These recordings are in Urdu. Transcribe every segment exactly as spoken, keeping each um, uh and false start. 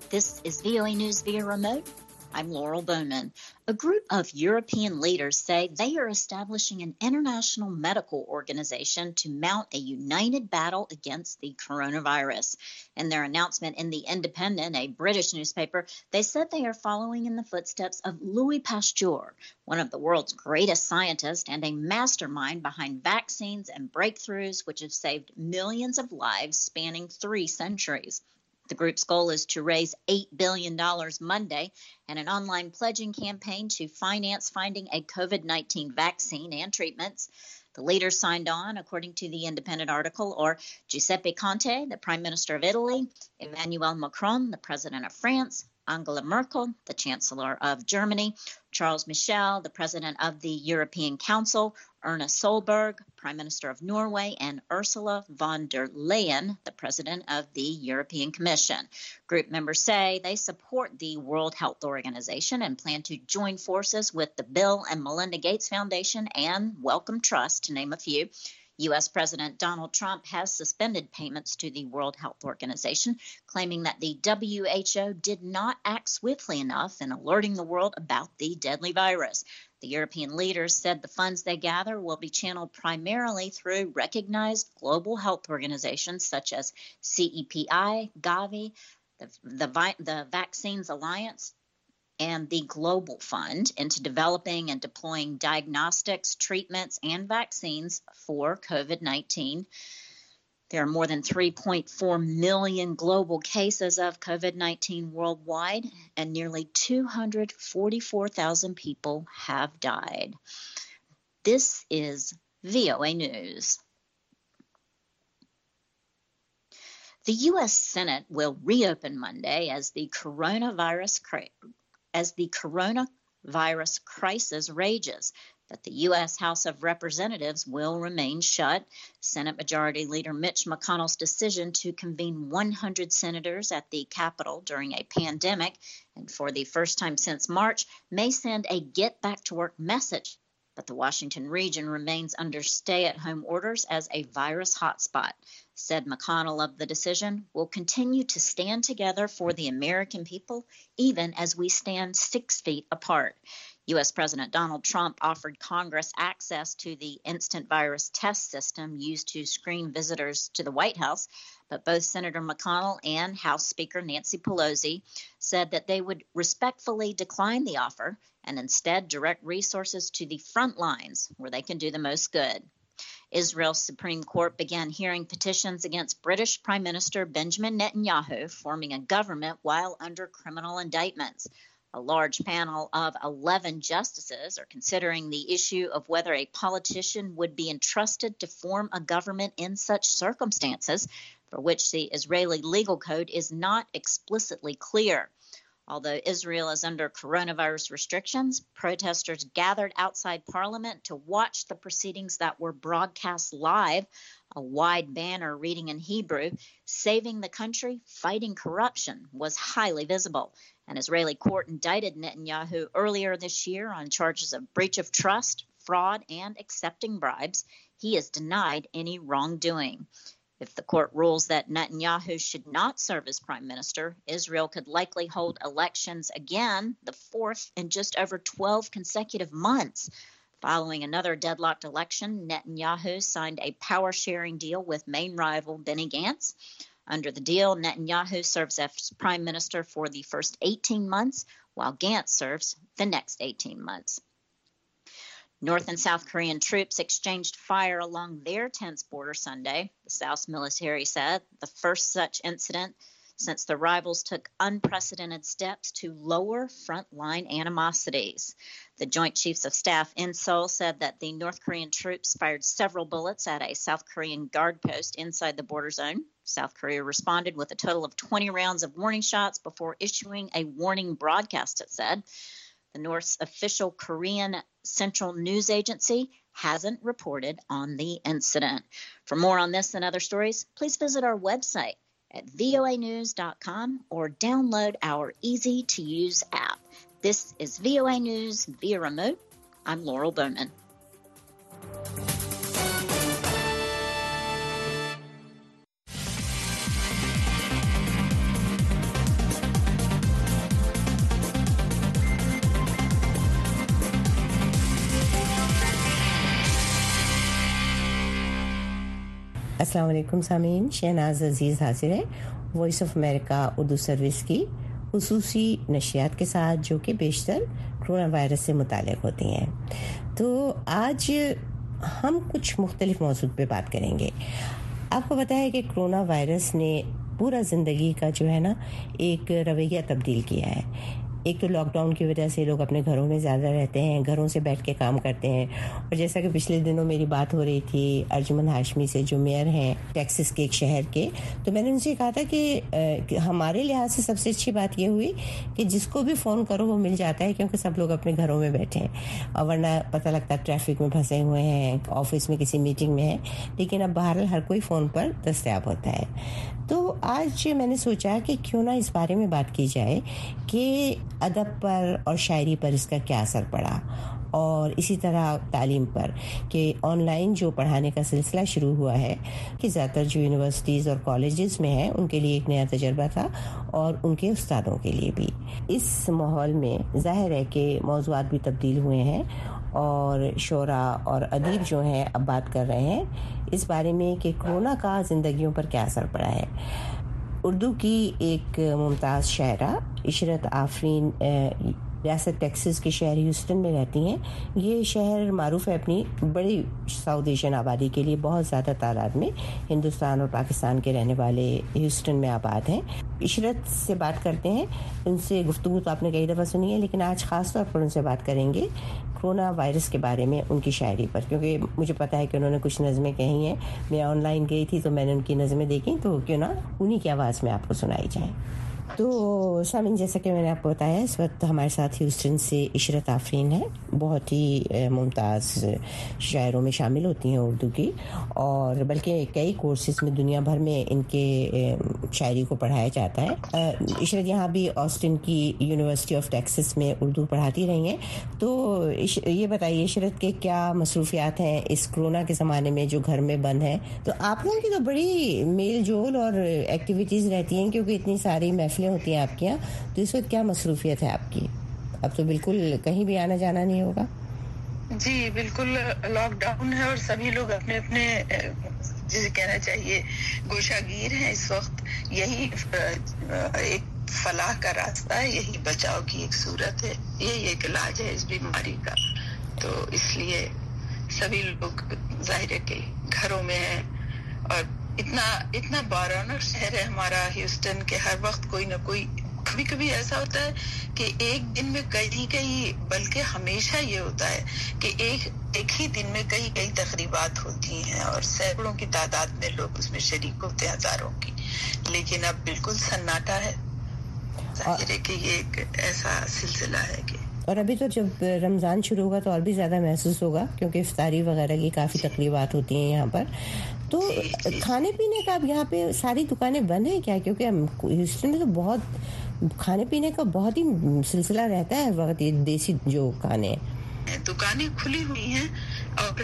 This is V O A News via remote. I'm Laurel Bowman. A group of European leaders say they are establishing an international medical organization to mount a united battle against the coronavirus. In their announcement in The Independent, a British newspaper, they said they are following in the footsteps of Louis Pasteur, one of the world's greatest scientists and a mastermind behind vaccines and breakthroughs which have saved millions of lives spanning three centuries. The group's goal is to raise eight billion dollars Monday and an online pledging campaign to finance finding a COVID nineteen vaccine and treatments. The leaders signed on, according to the Independent article, are Giuseppe Conte, the Prime Minister of Italy, Emmanuel Macron, the President of France, Angela Merkel, the Chancellor of Germany, Charles Michel, the President of the European Council, Erna Solberg, Prime Minister of Norway, and Ursula von der Leyen, the President of the European Commission. Group members say they support the World Health Organization and plan to join forces with the Bill and Melinda Gates Foundation and Wellcome Trust, to name a few. U S. President Donald Trump has suspended payments to the World Health Organization, claiming that the W H O did not act swiftly enough in alerting the world about the deadly virus. The European leaders said the funds they gather will be channeled primarily through recognized global health organizations such as C E P I, Gavi, the, the, the Vaccines Alliance, and the Global Fund into developing and deploying diagnostics, treatments, and vaccines for COVID nineteen. There are more than three point four million global cases of COVID nineteen worldwide, and nearly two hundred forty-four thousand people have died. This is V O A News. The U S. Senate will reopen Monday as the coronavirus crisis. As the coronavirus crisis rages, but the U S. House of Representatives will remain shut. Senate Majority Leader Mitch McConnell's decision to convene one hundred senators at the Capitol during a pandemic, and for the first time since March, may send a get-back-to-work message. But the Washington region remains under stay-at-home orders as a virus hotspot. Said McConnell of the decision, "We'll continue to stand together for the American people, even as we stand six feet apart." U S. President Donald Trump offered Congress access to the instant virus test system used to screen visitors to the White House, but both Senator McConnell and House Speaker Nancy Pelosi said that they would respectfully decline the offer and instead direct resources to the front lines where they can do the most good. Israel's Supreme Court began hearing petitions against British Prime Minister Benjamin Netanyahu forming a government while under criminal indictments. A large panel of eleven justices are considering the issue of whether a politician would be entrusted to form a government in such circumstances, for which the Israeli legal code is not explicitly clear. Although Israel is under coronavirus restrictions, protesters gathered outside Parliament to watch the proceedings that were broadcast live. A wide banner reading in Hebrew, "Saving the country, fighting corruption," was highly visible. An Israeli court indicted Netanyahu earlier this year on charges of breach of trust, fraud, and accepting bribes. He has denied any wrongdoing. If the court rules that Netanyahu should not serve as prime minister, Israel could likely hold elections again, the fourth in just over twelve consecutive months. Following another deadlocked election, Netanyahu signed a power-sharing deal with main rival Benny Gantz. Under the deal, Netanyahu serves as prime minister for the first eighteen months, while Gantz serves the next eighteen months. North and South Korean troops exchanged fire along their tense border Sunday, the South's military said, the first such incident since the rivals took unprecedented steps to lower frontline animosities. The Joint Chiefs of Staff in Seoul said that the North Korean troops fired several bullets at a South Korean guard post inside the border zone. South Korea responded with a total of twenty rounds of warning shots before issuing a warning broadcast, it said. The North's official Korean Central News Agency hasn't reported on the incident. For more on this and other stories, please visit our website at V O A news dot com or download our easy-to-use app. This is V O A News via remote. I'm Laurel Bowman. अस्सलाम वालेकुम सामीन, शहनाज अजीज़ हाजिर है voice of America Urdu service की खुसूसी नशियात के साथ, जो कि बेशतर कोरोना वायरस से मुताल्लिक़ होती हैं। तो आज हम कुछ मुख्तलिफ मौज़ूद पे बात करेंगे। आपको पता है कि कोरोना वायरस ने पूरा ज़िंदगी का जो है ना एक रवैया तब्दील किया है। एक तो लॉकडाउन की वजह से लोग अपने घरों में ज़्यादा रहते हैं, घरों से बैठ के काम करते हैं। और जैसा कि पिछले दिनों मेरी बात हो रही थी अर्जुमन हाशमी से, जो मेयर हैं टेक्सास के एक शहर के, तो मैंने उनसे कहा था कि, आ, कि हमारे लिहाज से सबसे अच्छी बात ये हुई कि जिसको भी फ़ोन करो वो मिल जाता है, क्योंकि सब लोग अपने घरों में बैठे हैं। और वरना पता लगता है ट्रैफिक में फंसे हुए हैं, ऑफिस में किसी मीटिंग में है, लेकिन अब बहरहाल हर कोई फ़ोन पर दस्तयाब होता है। तो आज मैंने सोचा कि क्यों ना इस बारे में बात की जाए कि अदब पर और शायरी पर इसका क्या असर पड़ा, और इसी तरह तालीम पर कि ऑनलाइन जो पढ़ाने का सिलसिला शुरू हुआ है कि ज़्यादातर जो यूनिवर्सिटीज़ और कॉलेजेस में है उनके लिए एक नया तजर्बा था और उनके उस्तादों के लिए भी। इस माहौल में ज़ाहिर है कि मौज़ूआत भी तब्दील हुए हैं और शोरा और अदीब जो हैं अब बात कर रहे हैं इस बारे में कि कोरोना का ज़िंदगियों पर क्या असर पड़ा है। उर्दू की एक मुमताज़ शायरा इशरत आफरीन रियासत टेक्सास के शहर ह्यूस्टन में रहती हैं। ये शहर मारूफ है अपनी बड़ी साउथ एशियन आबादी के लिए। बहुत ज़्यादा तादाद में हिंदुस्तान और पाकिस्तान के रहने वाले ह्यूस्टन में आबाद हैं। इशरत से बात करते हैं। उनसे गुफ्तगू तो आपने कई दफ़ा सुनी है, लेकिन आज ख़ास तौर पर उनसे बात करेंगे कोरोना वायरस के बारे में, उनकी शायरी पर, क्योंकि मुझे पता है कि उन्होंने कुछ नज़में कही हैं। मैं ऑनलाइन गई थी तो मैंने उनकी नज़में देखी, तो क्यों ना उन्हीं की आवाज़ में आपको सुनाई जाए। तो सामिन, जैसा कि मैंने आपको बताया, इस वक्त हमारे साथ ह्यूस्टन से इशरत आफरीन है। बहुत ही मुमताज़ शायरों में शामिल होती हैं उर्दू की, और बल्कि कई कोर्सेज़ में दुनिया भर में इनके शायरी को पढ़ाया जाता है। इशरत यहाँ भी ऑस्टिन की यूनिवर्सिटी ऑफ टेक्सास में उर्दू पढ़ाती रही हैं। तो ये बताइए इशरत के क्या मसरूफियात हैं इस कोरोना के ज़माने में जो घर में बंद है। तो आप लोगों की तो बड़ी मेल जोल और एक्टिविटीज़ रहती हैं, क्योंकि इतनी सारी महफिलें होती हैं आपके यहाँ। तो इस वक्त क्या मसरूफियत है आपकी? अब तो बिल्कुल कहीं भी आना जाना नहीं होगा। जी बिल्कुल, लॉकडाउन है और सभी लोग अपने अपने जिसे कहना चाहिए गोशागीर हैं इस वक्त। यही एक फलाह का रास्ता है, यही बचाव की एक सूरत है, यही एक इलाज है इस बीमारी का। तो इसलिए सभी लोग जाहिर है कि घरों में हैं। और इतना इतना बारौनक शहर है हमारा ह्यूस्टन के, हर वक्त कोई ना कोई, कभी कभी ऐसा होता है कि एक दिन में कई कई, बल्कि हमेशा ये होता है कि एक एक ही दिन में कई कई तकरीबात होती हैं और सैकड़ों की तादाद में लोग उसमें शरीक होते हैं, हजारों की। लेकिन अब बिल्कुल सन्नाटा है। जाहिर है कि ये एक ऐसा सिलसिला है कि, और अभी तो जब रमज़ान शुरू होगा तो और भी ज़्यादा महसूस होगा, क्योंकि इफ्तारी वगैरह की काफ़ी तकरीबात होती हैं यहाँ पर। तो खाने पीने का अब यहाँ पे सारी दुकानें बंद हैं क्या? क्योंकि ह्यूस्टन में तो बहुत खाने पीने का बहुत ही सिलसिला रहता है वक्त, ये देसी जो खाने दुकानें खुली हुई हैं। और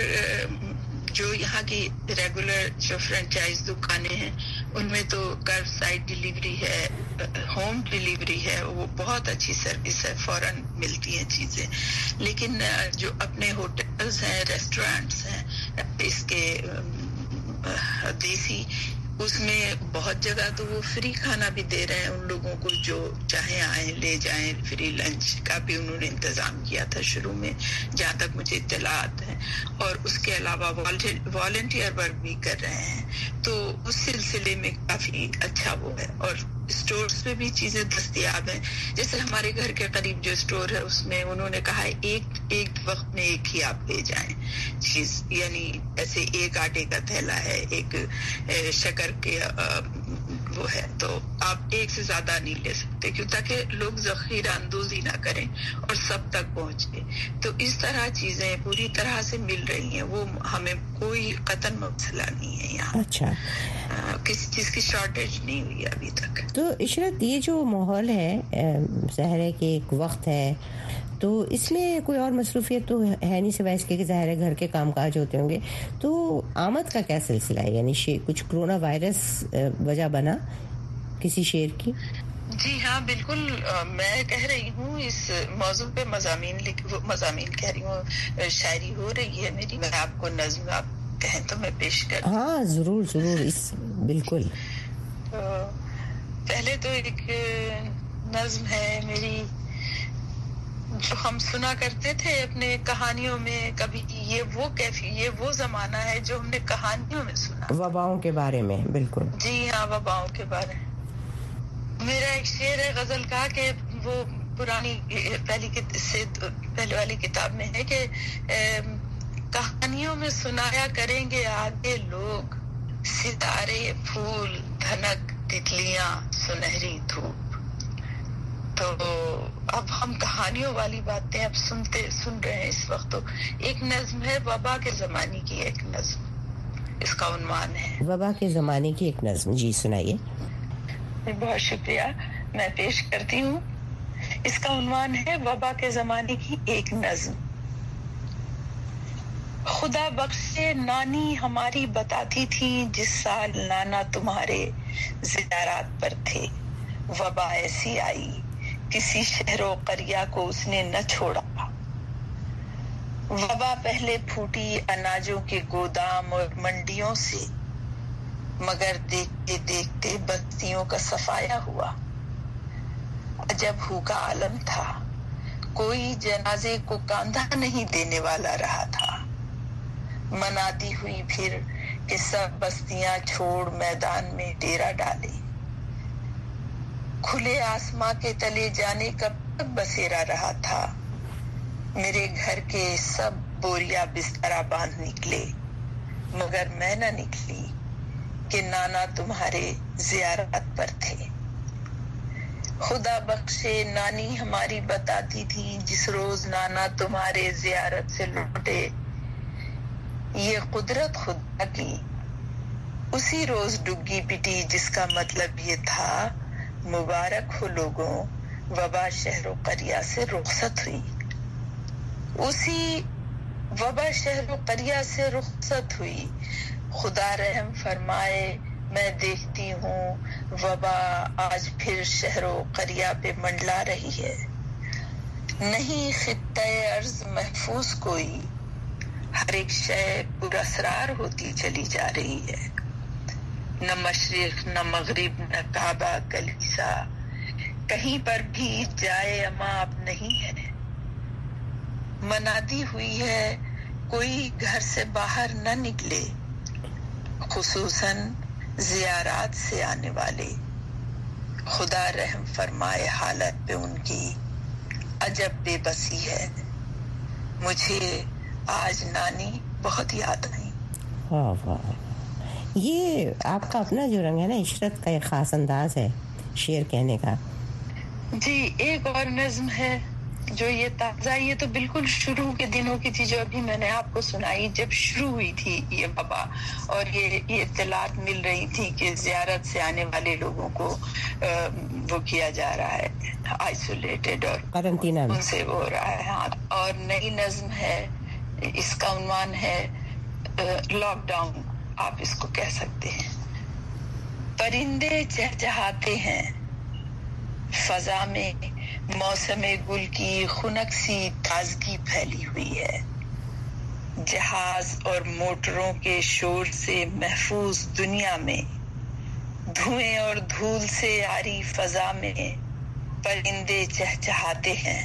जो यहाँ की रेगुलर जो फ्रेंचाइज दुकानें हैं उनमें तो कर्ब साइड डिलीवरी है, होम डिलीवरी है, वो बहुत अच्छी सर्विस है, फौरन मिलती हैं चीजें। लेकिन जो अपने होटल्स हैं, रेस्टोरेंट्स हैं इसके देसी, उसमें बहुत जगह तो वो फ्री खाना भी दे रहे हैं उन लोगों को जो चाहे आए ले जाएं। फ्री लंच का भी उन्होंने इंतजाम किया था शुरू में, जहाँ तक मुझे इत्तलात है। और उसके अलावा वॉलंटियर वर्क भी कर रहे हैं। तो उस सिलसिले में काफी अच्छा वो है। और स्टोर्स पे भी चीजें दस्तयाब हैं। जैसे हमारे घर के करीब जो स्टोर है उसमें उन्होंने कहा है एक एक वक्त में एक ही आप ले जाएं चीज, यानी ऐसे एक आटे का थैला है, एक शक्कर के वो है, तो आप एक से ज्यादा नहीं ले सकते, क्यों ताकि लोग जखीरा अंदोजी ना करें और सब तक पहुंचे। तो इस तरह चीजें पूरी तरह से मिल रही हैं, वो हमें कोई कतन मसला नहीं है यहाँ। अच्छा, आ, किसी चीज की शॉर्टेज नहीं हुई अभी तक। तो इशरत, ये जो माहौल है, ज़ाहिर है कि एक वक्त है, तो इसमें कोई और मसरूफियत तो है नहीं सिवाय इसके कि ज़ाहिर है घर के कामकाज होते होंगे। तो आमद का क्या सिलसिला है? यानी कुछ कोरोना वायरस वजह बना किसी शेर की? जी हाँ बिल्कुल, आ, मैं कह रही हूँ इस मौजू पे मज़ामीन लिख मज़ामीन कह रही हूँ, शायरी हो रही है मेरी। मैं आपको नज़्म आप کہیں تو میں پیش کروں. ہاں ضرور ضرور, اس بالکل. تو پہلے تو ایک نظم ہے میری جو ہم سنا کرتے تھے اپنے کہانیوں میں. کبھی یہ وہ کیفی یہ وہ زمانہ ہے جو ہم نے کہانیوں میں سنا, وباؤں کے بارے میں. بالکل جی ہاں, وباؤں کے بارے میں. میرا ایک شعر ہے غزل کا کہ وہ پرانی پہلی سے پہلے والی کتاب میں ہے کہ کہانیوں میں سنایا کریں گے آگے لوگ, ستارے پھول دھنک تتلیاں سنہری دھوپ. تو اب ہم کہانیوں والی باتیں اب سنتے سن رہے ہیں اس وقت. تو ایک نظم ہے وبا کے زمانے کی, ایک نظم, اس کا عنوان ہے وبا کے زمانے کی ایک نظم. جی سنائیے. بہت شکریہ, میں پیش کرتی ہوں. اس کا عنوان ہے وبا کے زمانے کی ایک نظم. خدا بخشے نانی ہماری بتاتی تھی جس سال نانا تمہارے زیارات پر تھے, وبا ایسی آئی کسی شہر و قریہ کو اس نے نہ چھوڑا. وبا پہلے پھوٹی اناجوں کے گودام اور منڈیوں سے, مگر دیکھتے دیکھتے بستیوں کا صفایا ہوا. عجب ہو کا عالم تھا, کوئی جنازے کو کاندھا نہیں دینے والا رہا تھا. منادی ہوئی پھر کہ سب بستیاں چھوڑ میدان میں ڈیرا ڈالے. کھلے آسماں کے تلے جانے کب تک بسیرا رہا تھا. میرے گھر کے سب بوریا بسترا باندھ نکلے, مگر میں نہ نکلی کہ نانا تمہارے زیارت پر تھے. خدا بخشے نانی ہماری بتاتی تھی جس روز نانا تمہارے زیارت سے لوٹے, یہ قدرت خدا کی اسی روز ڈگی پٹی, جس کا مطلب یہ تھا مبارک ہو لوگوں, وبا شہر و قریہ سے رخصت ہوئی. اسی وبا شہر و قریہ سے رخصت ہوئی. خدا رحم فرمائے, میں دیکھتی ہوں وبا آج پھر شہر و قریہ پہ منڈلا رہی ہے. نہیں خطہ ارض محفوظ کوئی, ہر ایک شے پر اسرار ہوتی چلی جا رہی ہے. نہ مشرق نہ مغرب نہ کعبہ کلیسا, کہیں پر بھی جائے اما اب نہیں ہے. منادی ہوئی ہے کوئی گھر سے باہر نہ نکلے, خصوصاً زیارات سے آنے والے. خدا رحم فرمائے حالت پہ ان کی, عجب بے بسی ہے. مجھے آج نانی بہت یاد آئی. واہ واہ, یہ آپ کا اپنا جو رنگ ہے نا, عشرت کا ایک خاص انداز ہے شعر کہنے کا. جی ایک اور نظم ہے جو یہ تازہ, یہ تو بالکل شروع کے دنوں کی تھی جو ابھی میں نے آپ کو سنائی, جب شروع ہوئی تھی یہ وبا اور یہ یہ اطلاعات مل رہی تھی کہ زیارت سے آنے والے لوگوں کو وہ کیا جا رہا ہے, آئسولیٹڈ اور قرنطینہ ان سے وہ ہو رہا ہے. ہاں, اور نئی نظم ہے, اس کا عنوان ہے لاک ڈاؤن, آپ اس کو کہہ سکتے ہیں. پرندے چہچہاتے ہیں فضا میں, موسم گل کی خنک سی تازگی پھیلی ہوئی ہے. جہاز اور موٹروں کے شور سے محفوظ دنیا میں, دھوئیں اور دھول سے آری فضا میں پرندے چہچہاتے ہیں.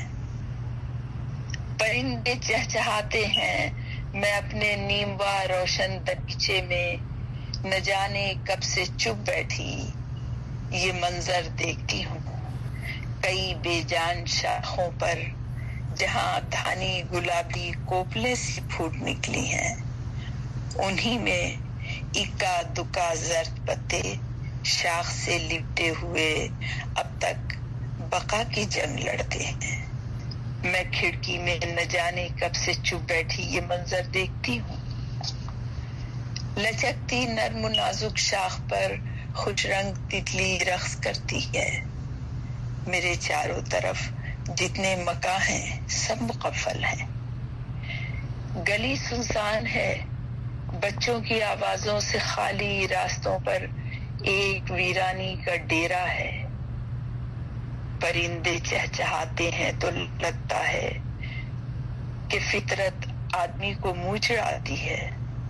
پرندے چہچہاتے ہیں, میں اپنے نیموا روشن دریچے میں نہ جانے کب سے چپ بیٹھی یہ منظر دیکھتی ہوں. کئی بے جان شاخوں پر جہاں دھانی گلابی کوپلے سی پھوٹ نکلی ہیں, انہی میں اکا دکا زرد پتے شاخ سے لپٹے ہوئے اب تک بقا کی جنگ لڑتے ہیں. میں کھڑکی میں نہ جانے کب سے چپ بیٹھی یہ منظر دیکھتی ہوں. لچکتی نرم و نازک شاخ پر خوش رنگ تتلی رقص کرتی ہے. میرے چاروں طرف جتنے مکان ہیں سب مقفل ہیں. گلی سنسان ہے, بچوں کی آوازوں سے خالی راستوں پر ایک ویرانی کا ڈیرا ہے. پرندے چہچہاتے ہیں تو لگتا ہے کہ فطرت آدمی کو منہ چڑھاتی ہے.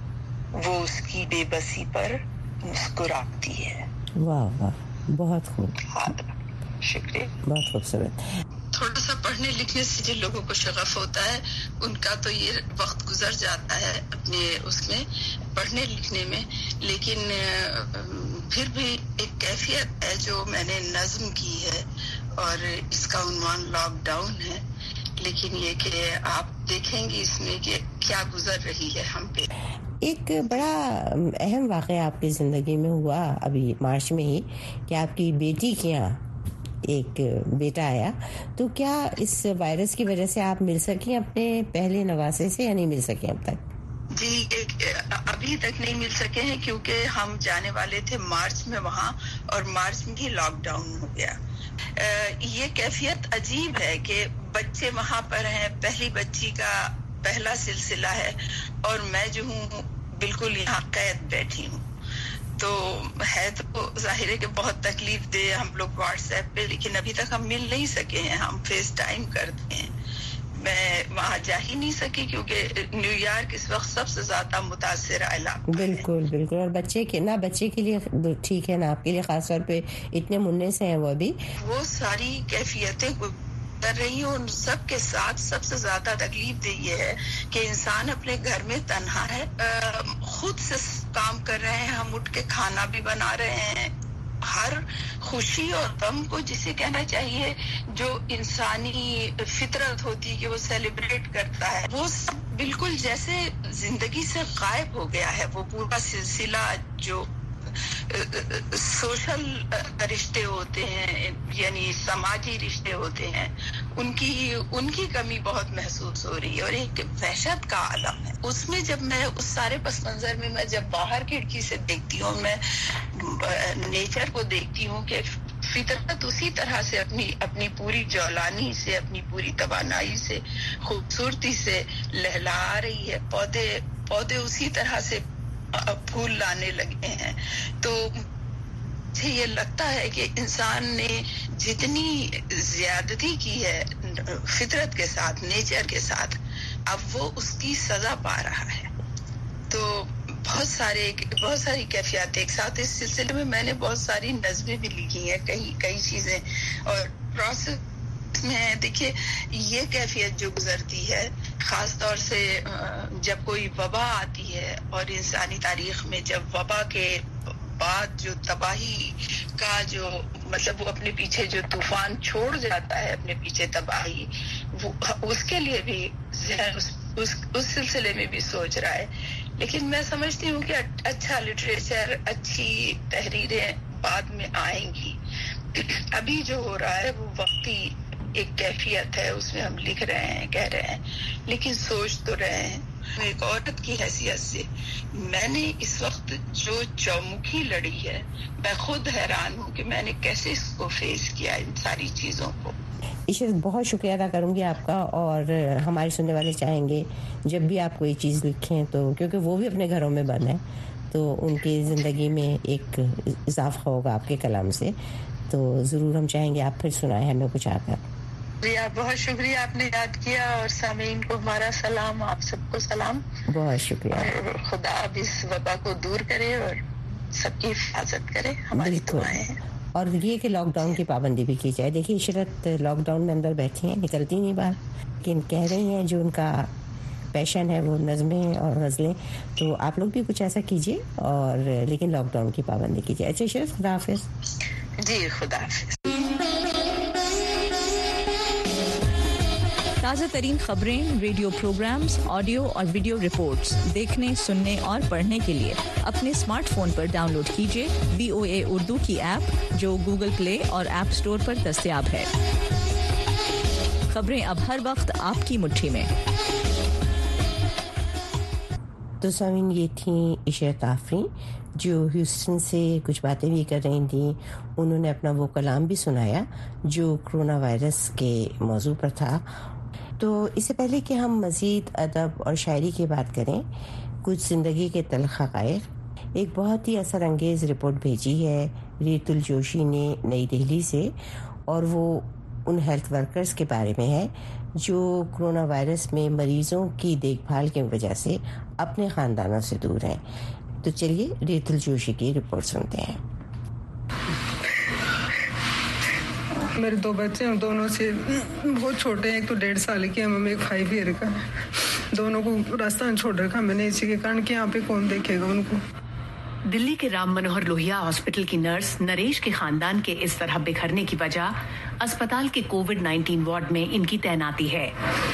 وہ اس کی بے بسی پر مسکراتی ہے. واہ واہ، بہت خوب. شکریہ. بہت خوبصورت. تھوڑا سا پڑھنے لکھنے سے جن لوگوں کو شغف ہوتا ہے ان کا تو یہ وقت گزر جاتا ہے اپنے اس میں پڑھنے لکھنے میں، لیکن پھر بھی ایک کیفیت ہے جو میں نے نظم کی ہے اور اس کا عنوان لاک ڈاؤن ہے. لیکن یہ کہ آپ دیکھیں گے اس میں کہ کیا گزر رہی ہے ہم پہ. ایک بڑا اہم واقعہ آپ کی زندگی میں ہوا ابھی مارچ میں ہی کہ آپ کی بیٹی کے یہاں ایک بیٹا آیا. تو کیا اس وائرس کی وجہ سے آپ مل سکیں اپنے پہلے نواسے سے یا نہیں مل سکیں اب تک؟ جی ابھی تک نہیں مل سکے ہیں کیونکہ ہم جانے والے تھے مارچ میں وہاں اور مارچ میں ہی لاک ڈاؤن ہو گیا. یہ کیفیت عجیب ہے کہ بچے وہاں پر ہیں، پہلی بچی کا پہلا سلسلہ ہے اور میں جو ہوں بالکل یہاں قید بیٹھی ہوں. تو ہے تو ظاہر ہے کہ بہت تکلیف دے ہم لوگ واٹس ایپ پہ، لیکن ابھی تک ہم مل نہیں سکے ہیں. ہم فیس ٹائم کرتے ہیں. میں وہاں جا ہی نہیں سکی کیونکہ نیو یارک اس وقت سب سے زیادہ متاثر علاقہ. بالکل بالکل. اور بچے کے نہ بچے کے لیے ٹھیک ہے نا، آپ کے لیے خاص طور پہ اتنے مننے سے ہیں وہ بھی. وہ ساری کیفیتیں کر رہی ہوں. ان سب کے ساتھ سب سے زیادہ تکلیف دہ یہ ہے کہ انسان اپنے گھر میں تنہا ہے، خود سے کام کر رہے ہیں. ہم اٹھ کے کھانا بھی بنا رہے ہیں. ہر خوشی اور غم کو جسے کہنا چاہیے جو انسانی فطرت ہوتی ہے کہ وہ سیلیبریٹ کرتا ہے، وہ سب بالکل جیسے زندگی سے غائب ہو گیا ہے. وہ پورا سلسلہ جو سوشل رشتے ہوتے ہیں یعنی سماجی رشتے ہوتے ہیں ان کی ان کی کمی بہت محسوس ہو رہی ہے اور ایک وحشت کا عالم ہے اس میں. جب میں اس سارے پس منظر میں میں جب باہر کھڑکی سے دیکھتی ہوں، میں نیچر کو دیکھتی ہوں کہ فطرت اسی طرح سے اپنی اپنی پوری جولانی سے، اپنی پوری توانائی سے، خوبصورتی سے لہلا رہی ہے. پودے پودے اسی طرح سے پھول لانے لگے ہیں. تو مجھے یہ لگتا ہے کہ انسان نے جتنی زیادتی کی ہے فطرت کے ساتھ، نیچر کے ساتھ، اب وہ اس کی سزا پا رہا ہے. تو بہت سارے بہت ساری کیفیات ایک ساتھ. اس سلسلے میں میں نے بہت ساری نظمیں بھی لکھی ہیں، کئی کئی چیزیں. اور پروسیس میں دیکھیے یہ کیفیت جو گزرتی ہے خاص طور سے جب کوئی وبا آتی ہے، اور انسانی تاریخ میں جب وبا کے بعد جو تباہی کا جو مطلب وہ اپنے پیچھے جو طوفان چھوڑ جاتا ہے اپنے پیچھے تباہی، وہ اس کے لیے بھی اس, اس, اس سلسلے میں بھی سوچ رہا ہے. لیکن میں سمجھتی ہوں کہ اچھا لٹریچر، اچھی تحریریں بعد میں آئیں گی. ابھی جو ہو رہا ہے وہ وقتی ایک کیفیت ہے، اس میں ہم لکھ رہے ہیں، کہہ رہے ہیں، لیکن سوچ تو رہے ہیں. ایک عورت کی حیثیت سے میں نے اس وقت جو چومکھی لڑی ہے، میں خود حیران ہوں کہ میں نے کیسے اس کو فیس کیا، ان ساری چیزوں کو. عشرت بہت شکریہ ادا کروں گی آپ کا، اور ہمارے سننے والے چاہیں گے جب بھی آپ کوئی چیز لکھیں تو، کیونکہ وہ بھی اپنے گھروں میں بند ہیں، تو ان کی زندگی میں ایک اضافہ ہوگا آپ کے کلام سے. تو ضرور ہم چاہیں گے آپ پھر سنائیں ہمیں کچھ آ کر. شکریہ، بہت شکریہ آپ نے یاد کیا، اور سامعین کو ہمارا سلام، آپ سب کو سلام. بہت شکریہ. خدا اب اس وبا کو دور کرے اور سب کی حفاظت کرے، ہماری دعائیں ہیں. اور یہ کہ لاک ڈاؤن کی پابندی بھی کی جائے. دیکھیے عشرت لاک ڈاؤن میں اندر بیٹھی ہیں، نکلتی نہیں باہر، لیکن کہہ رہی ہیں جو ان کا پیشن ہے وہ نظمیں اور غزلیں. تو آپ لوگ بھی کچھ ایسا کیجیے، اور لیکن لاک ڈاؤن کی پابندی کیجیے. اچھا عشرت، خدا حافظ. جی خدا حافظ. تازہ ترین خبریں، ریڈیو پروگرامز، آڈیو اور ویڈیو رپورٹس دیکھنے، سننے اور پڑھنے کے لیے اپنے اسمارٹ فون پر ڈاؤن لوڈ کیجیے وی او اے اردو کی ایپ، جو گوگل پلے اور ایپ اسٹور پر دستیاب ہے. خبریں اب ہر وقت آپ کی مٹھی میں. تو سامعین، یہ تھیں عشرت آفریں جو ہیوسٹن سے کچھ باتیں بھی کر رہی تھیں. انہوں نے اپنا وہ کلام بھی سنایا جو کرونا وائرس کے موضوع پر تھا. تو اس سے پہلے کہ ہم مزید ادب اور شاعری کی بات کریں، کچھ زندگی کے تلخ حقائق. ایک بہت ہی اثر انگیز رپورٹ بھیجی ہے ریتل جوشی نے نئی دہلی سے، اور وہ ان ہیلتھ ورکرز کے بارے میں ہے جو کرونا وائرس میں مریضوں کی دیکھ بھال کی وجہ سے اپنے خاندانوں سے دور ہیں. تو چلیے ریتل جوشی کی رپورٹ سنتے ہیں. میرے دو بچے ہیں, دونوں سے بہت چھوٹے ہیں. ایک تو ڈیڑھ سال کی ہے, میں ایک فائیو ایئر کا ہے. دونوں کو راستہ چھوڑ رکھا میں نے اسی کے کارن کہ یہاں پہ کون دیکھے گا ان کو. دلی کے رام منوہر لوہیا ہاسپٹل کی نرس نریش کے خاندان کے اس طرح بکھرنے کی وجہ اسپتال کے کووڈ نائنٹین وارڈ میں ان کی تعیناتی ہے.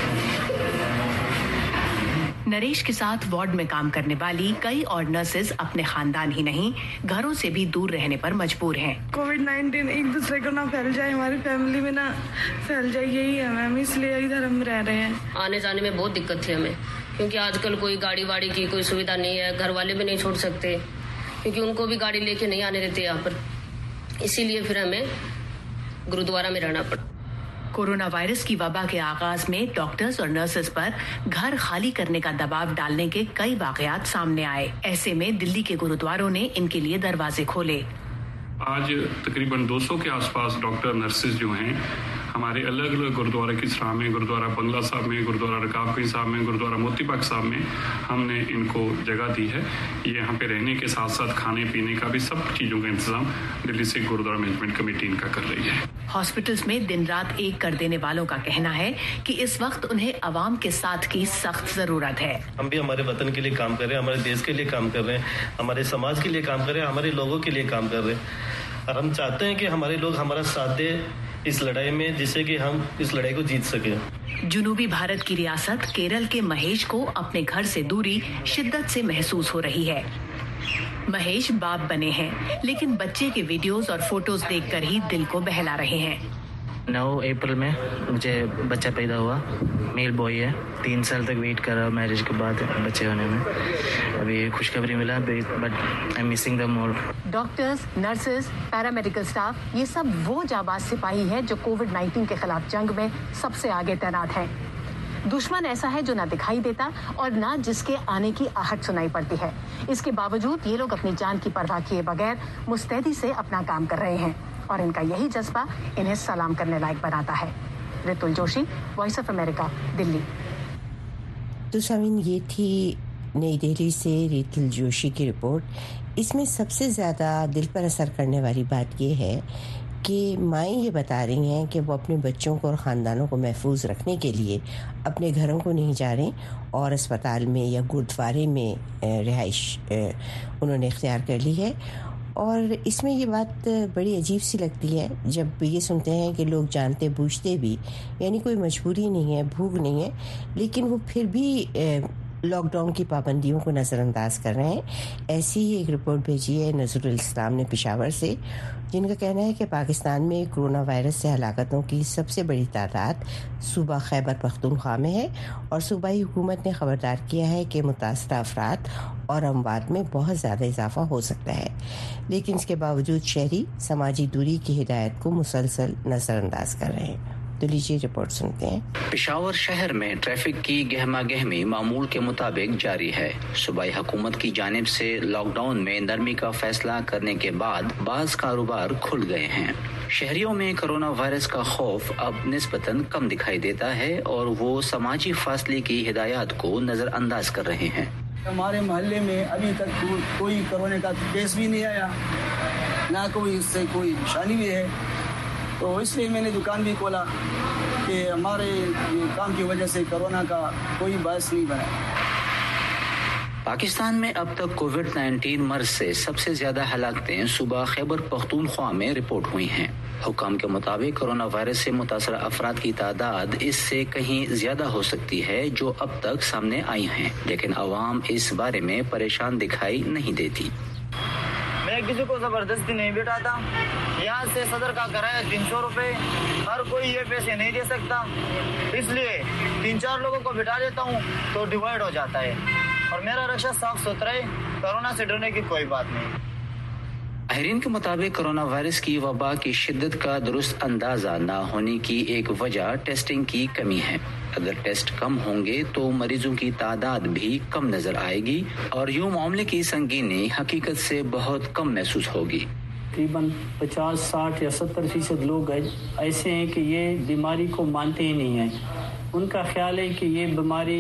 نریش کے ساتھ وارڈ میں کام کرنے والی کئی اور نرسز اپنے خاندان ہی نہیں گھروں سے بھی دور رہنے پر مجبور ہیں. کووڈ نائنٹین ایک دوسرے کو نہ پھیل جائے, ہماری فیملی میں نہ پھیل جائے, یہی ہے میم, اس لیے ادھر ہم رہ رہے ہیں. آنے جانے میں بہت دقت تھی ہمیں, کیونکہ آج کل کوئی گاڑی واڑی کی کوئی سویدھا نہیں ہے. گھر والے بھی نہیں چھوڑ سکتے کیونکہ ان کو بھی گاڑی لے کے نہیں آنے دیتے یہاں پر, اسی لیے پھر ہمیں گرودوارا میں رہنا پڑا. کورونا وائرس کی وبا کے آغاز میں ڈاکٹرز اور نرسز پر گھر خالی کرنے کا دباؤ ڈالنے کے کئی واقعات سامنے آئے. ایسے میں دلی کے گرودواروں نے ان کے لیے دروازے کھولے. آج تقریباً دو سو کے آس پاس ڈاکٹر نرسز جو ہیں ہمارے الگ الگ گردوارہ کی سرا میں, گردوارہ بنگلہ صاحب میں, گردوارہ رکابگنج صاحب میں, گردوارہ موتی باغ صاحب میں ہم نے ان کو جگہ دی ہے. یہاں پہ رہنے کے ساتھ ساتھ کھانے پینے کا بھی سب چیزوں کا انتظام دلی سے گردوارہ مینجمنٹ کمیٹی ان کا کر رہی ہے. ہاسپٹلس میں دن رات ایک کر دینے والوں کا کہنا ہے کہ اس وقت انہیں عوام کے ساتھ کی سخت ضرورت ہے. ہم بھی ہمارے وطن کے لیے کام کر رہے ہیں, ہمارے دیش کے لیے کام کر رہے ہیں, ہمارے سماج کے لیے کام کر رہے ہیں, ہمارے لوگوں کے لیے کام کر رہے ہیں, اور ہم چاہتے ہیں کہ ہمارے لوگ ہمارا ساتھ دیں اس لڑائی میں, جس سے کہ ہم اس لڑائی کو جیت سکیں. جنوبی بھارت کی ریاست کیرل کے مہیش کو اپنے گھر سے دوری شدت سے محسوس ہو رہی ہے. مہیش باپ بنے ہیں لیکن بچے کے ویڈیوز اور فوٹوز دیکھ کر ہی دل کو بہلا رہے ہیں. نو اپریل میں مجھے بچہ پیدا ہوا, میل بوائے ہے. تین سال تک ویٹ کر رہا میرج کے بعد بچے ہونے میں. ابھی خوشخبری ملا but I am missing them more. Doctors, nurses, paramedical staff یہ سب وہ جانباز سپاہی ہے جو کووڈ نائنٹین کے خلاف جنگ میں سب سے آگے تعینات ہیں. دشمن ایسا ہے جو نہ دکھائی دیتا اور نہ جس کے آنے کی آہٹ سنائی پڑتی ہے. اس کے باوجود یہ لوگ اپنی جان کی پرواہ کیے بغیر مستعدی سے اپنا کام کر رہے ہیں اور ان کا یہی جذبہ انہیں سلام کرنے لائق بناتا ہے. Ritul Joshi, voice of America, Delhi. تو سامعین, یہ تھی نئی دہلی سے ریتل جوشی کی رپورٹ. اس میں سب سے زیادہ دل پر اثر کرنے والی بات یہ ہے کہ مائیں یہ بتا رہی ہیں کہ وہ اپنے بچوں کو اور خاندانوں کو محفوظ رکھنے کے لیے اپنے گھروں کو نہیں جا رہی اور اسپتال میں یا گردوارے میں رہائش انہوں نے اختیار کر لی ہے. اور اس میں یہ بات بڑی عجیب سی لگتی ہے جب یہ سنتے ہیں کہ لوگ جانتے بوجھتے بھی, یعنی کوئی مجبوری نہیں ہے, بھوک نہیں ہے, لیکن وہ پھر بھی لاک ڈاؤن کی پابندیوں کو نظر انداز کر رہے ہیں. ایسی ہی ایک رپورٹ بھیجی ہے نظر الاسلام نے پشاور سے, جن کا کہنا ہے کہ پاکستان میں کرونا وائرس سے ہلاکتوں کی سب سے بڑی تعداد صوبہ خیبر پختونخوا میں ہے اور صوبائی حکومت نے خبردار کیا ہے کہ متاثرہ افراد اور اموات میں بہت زیادہ اضافہ ہو سکتا ہے. لیکن اس کے باوجود شہری سماجی دوری کی ہدایت کو مسلسل نظر انداز کر رہے ہیں. تو لیجیے رپورٹ سنتے ہیں. پشاور شہر میں ٹریفک کی گہما گہمی معمول کے مطابق جاری ہے. صوبائی حکومت کی جانب سے لاک ڈاؤن میں نرمی کا فیصلہ کرنے کے بعد بعض کاروبار کھل گئے ہیں. شہریوں میں کرونا وائرس کا خوف اب نسبتاً کم دکھائی دیتا ہے اور وہ سماجی فاصلے کی ہدایات کو نظر انداز کر رہے ہیں. ہمارے محلے میں ابھی تک کوئی کرونا کا کیس بھی نہیں آیا, نہ کوئی اس سے کوئی نشانی بھی ہے, تو اس لیے میں نے دکان بھی کھولا کہ ہمارے کام کی وجہ سے کرونا کا کوئی باعث نہیں بنا. پاکستان میں اب تک کووڈ نائنٹین مرض سے سب سے زیادہ ہلاکتیں صوبہ خیبر پختونخوا میں رپورٹ ہوئی ہیں. حکام کے مطابق کرونا وائرس سے متاثرہ افراد کی تعداد اس سے کہیں زیادہ ہو سکتی ہے جو اب تک سامنے آئی ہیں, لیکن عوام اس بارے میں پریشان دکھائی نہیں دیتی. میں کسی کو زبردستی نہیں بٹھاتا. یہاں سے صدر کا کرایہ تین سو روپے, ہر کوئی یہ پیسے نہیں دے سکتا, اس لیے تین چار لوگوں کو بٹھا دیتا ہوں تو ڈیوائڈ ہو جاتا ہے, اور میرا رکشہ صاف ستھرا ہے, کورونا سے ڈرنے کی کوئی بات نہیں. ماہرین کے مطابق کرونا وائرس کی وبا کی شدت کا درست اندازہ نہ ہونے کی ایک وجہ ٹیسٹنگ کی کمی ہے. اگر ٹیسٹ کم ہوں گے تو مریضوں کی تعداد بھی کم نظر آئے گی اور یوں معاملے کی سنگینی حقیقت سے بہت کم محسوس ہوگی. تقریباً پچاس ساٹھ یا ستر فیصد لوگ ایسے ہیں کہ یہ بیماری کو مانتے ہی نہیں ہیں. ان کا خیال ہے کہ یہ بیماری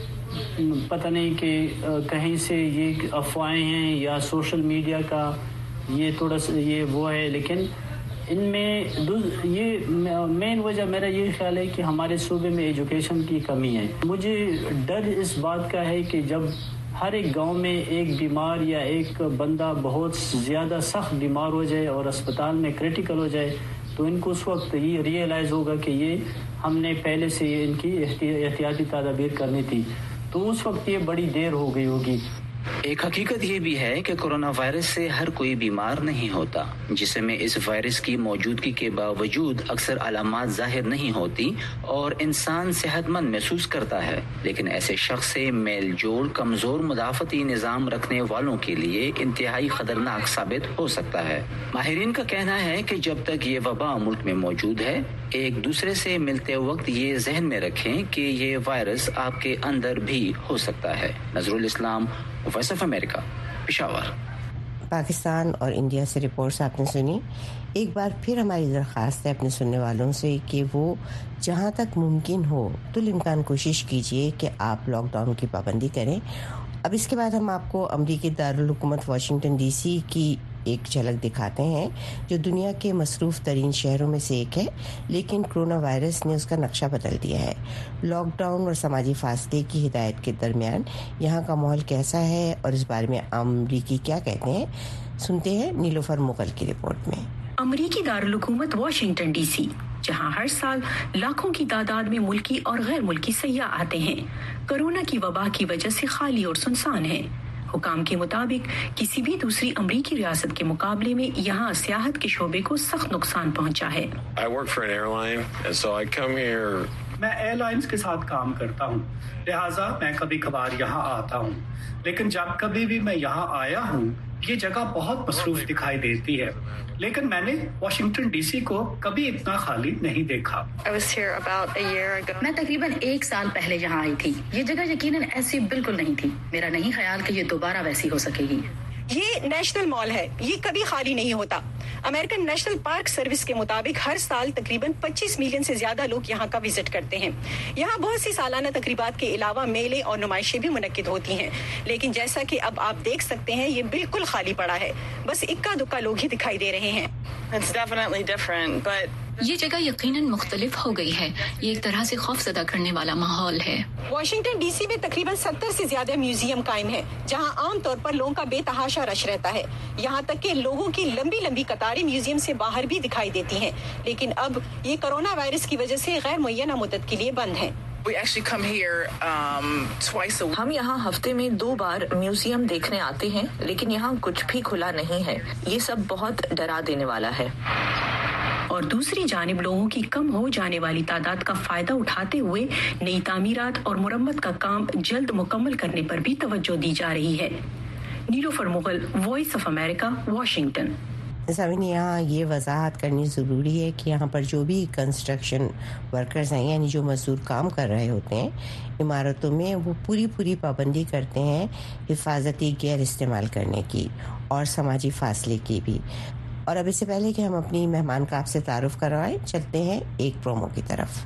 پتہ نہیں کہ کہیں سے یہ افواہیں ہیں یا سوشل میڈیا کا یہ تھوڑا سا یہ وہ ہے. لیکن ان میں یہ مین وجہ میرا یہ خیال ہے کہ ہمارے صوبے میں ایجوکیشن کی کمی ہے. مجھے ڈر اس بات کا ہے کہ جب ہر ایک گاؤں میں ایک بیمار یا ایک بندہ بہت زیادہ سخت بیمار ہو جائے اور اسپتال میں کریٹیکل ہو جائے تو ان کو اس وقت یہ ریئلائز ہوگا کہ یہ ہم نے پہلے سے ان کی احتیاطی تدابیر کرنی تھی, تو اس وقت یہ بڑی دیر ہو گئی ہوگی. ایک حقیقت یہ بھی ہے کہ کرونا وائرس سے ہر کوئی بیمار نہیں ہوتا. جسم میں اس وائرس کی موجودگی کے باوجود اکثر علامات ظاہر نہیں ہوتی اور انسان صحت مند محسوس کرتا ہے, لیکن ایسے شخص سے میل جول کمزور مدافعتی نظام رکھنے والوں کے لیے انتہائی خطرناک ثابت ہو سکتا ہے. ماہرین کا کہنا ہے کہ جب تک یہ وبا ملک میں موجود ہے, ایک دوسرے سے ملتے وقت یہ ذہن میں رکھیں کہ یہ وائرس آپ کے اندر بھی ہو سکتا ہے. Nazar ul-Islam, voice of America, Peshawar. Pakistan اور انڈیا سے رپورٹس آپ نے سنی. ایک بار پھر ہماری درخواست ہے اپنے سننے والوں سے کہ وہ جہاں تک ممکن ہو تو الامکان کوشش کیجیے کہ آپ لاک ڈاؤن کی پابندی کریں. اب اس کے بعد ہم آپ کو امریکی دارالحکومت واشنگٹن ڈی سی کی ایک جھلک دکھاتے ہیں جو دنیا کے مصروف ترین شہروں میں سے ایک ہے, لیکن کرونا وائرس نے اس کا نقشہ بدل دیا ہے. لاک ڈاؤن اور سماجی فاصلے کی ہدایت کے درمیان یہاں کا ماحول کیسا ہے اور اس بارے میں امریکی کیا کہتے ہیں, سنتے ہیں نیلوفر مغل کی رپورٹ میں. امریکی دارالحکومت واشنگٹن ڈی سی, جہاں ہر سال لاکھوں کی تعداد میں ملکی اور غیر ملکی سیاح آتے ہیں, کورونا کی وبا کی وجہ سے خالی اور سنسان ہے. حکام کے مطابق کسی بھی دوسری امریکی ریاست کے مقابلے میں یہاں سیاحت کے شعبے کو سخت نقصان پہنچا ہے. میں ایئر لائنز کے ساتھ کام کرتا ہوں, لہٰذا میں کبھی کبھار یہاں آتا ہوں, لیکن جب کبھی بھی میں یہاں آیا ہوں یہ جگہ بہت مصروف دکھائی دیتی ہے, لیکن میں نے واشنگٹن ڈی سی کو کبھی اتنا خالی نہیں دیکھا. میں تقریباً ایک سال پہلے یہاں آئی تھی. یہ جگہ یقیناً ایسی بالکل نہیں تھی. میرا نہیں خیال کہ یہ دوبارہ ویسی ہو سکے گی. یہ نیشنل مال ہے, یہ کبھی خالی نہیں ہوتا. امریکن نیشنل پارک سروس کے مطابق ہر سال تقریباً پچیس ملین سے زیادہ لوگ یہاں کا وزٹ کرتے ہیں. یہاں بہت سی سالانہ تقریبات کے علاوہ میلے اور نمائشیں بھی منعقد ہوتی ہیں, لیکن جیسا کہ اب آپ دیکھ سکتے ہیں یہ بالکل خالی پڑا ہے. بس اکا دکا لوگ ہی دکھائی دے رہے ہیں. یہ جگہ یقیناً مختلف ہو گئی ہے. یہ ایک طرح سے خوف زدہ کرنے والا ماحول ہے. واشنگٹن ڈی سی میں تقریباً ستر سے زیادہ میوزیم قائم ہیں, جہاں عام طور پر لوگوں کا بے تحاشا رش رہتا ہے. یہاں تک کہ لوگوں کی لمبی لمبی قطاریں میوزیم سے باہر بھی دکھائی دیتی ہیں, لیکن اب یہ کورونا وائرس کی وجہ سے غیر معینہ مدت کے لیے بند ہیں. ہم یہاں ہفتے میں دو بار میوزیم دیکھنے آتے ہیں, لیکن یہاں کچھ بھی کھلا نہیں ہے. یہ سب بہت ڈرا دینے والا ہے. اور دوسری جانب لوگوں کی کم ہو جانے والی تعداد کا فائدہ اٹھاتے ہوئے نئی تعمیرات اور مرمت کا کام جلد مکمل کرنے پر بھی توجہ دی جا رہی ہے. Nilofar Mughal, voice of America, Washington. سامعین, یہاں یہ وضاحت کرنی ضروری ہے کہ یہاں پر جو بھی کنسٹرکشن ورکرز ہیں, یعنی جو مزدور کام کر رہے ہوتے ہیں عمارتوں میں, وہ پوری پوری پابندی کرتے ہیں حفاظتی گیئر استعمال کرنے کی اور سماجی فاصلے کی بھی. اور اب اس سے پہلے کہ ہم اپنی مہمان کا آپ سے تعارف کروائیں, چلتے ہیں ایک پرومو کی طرف.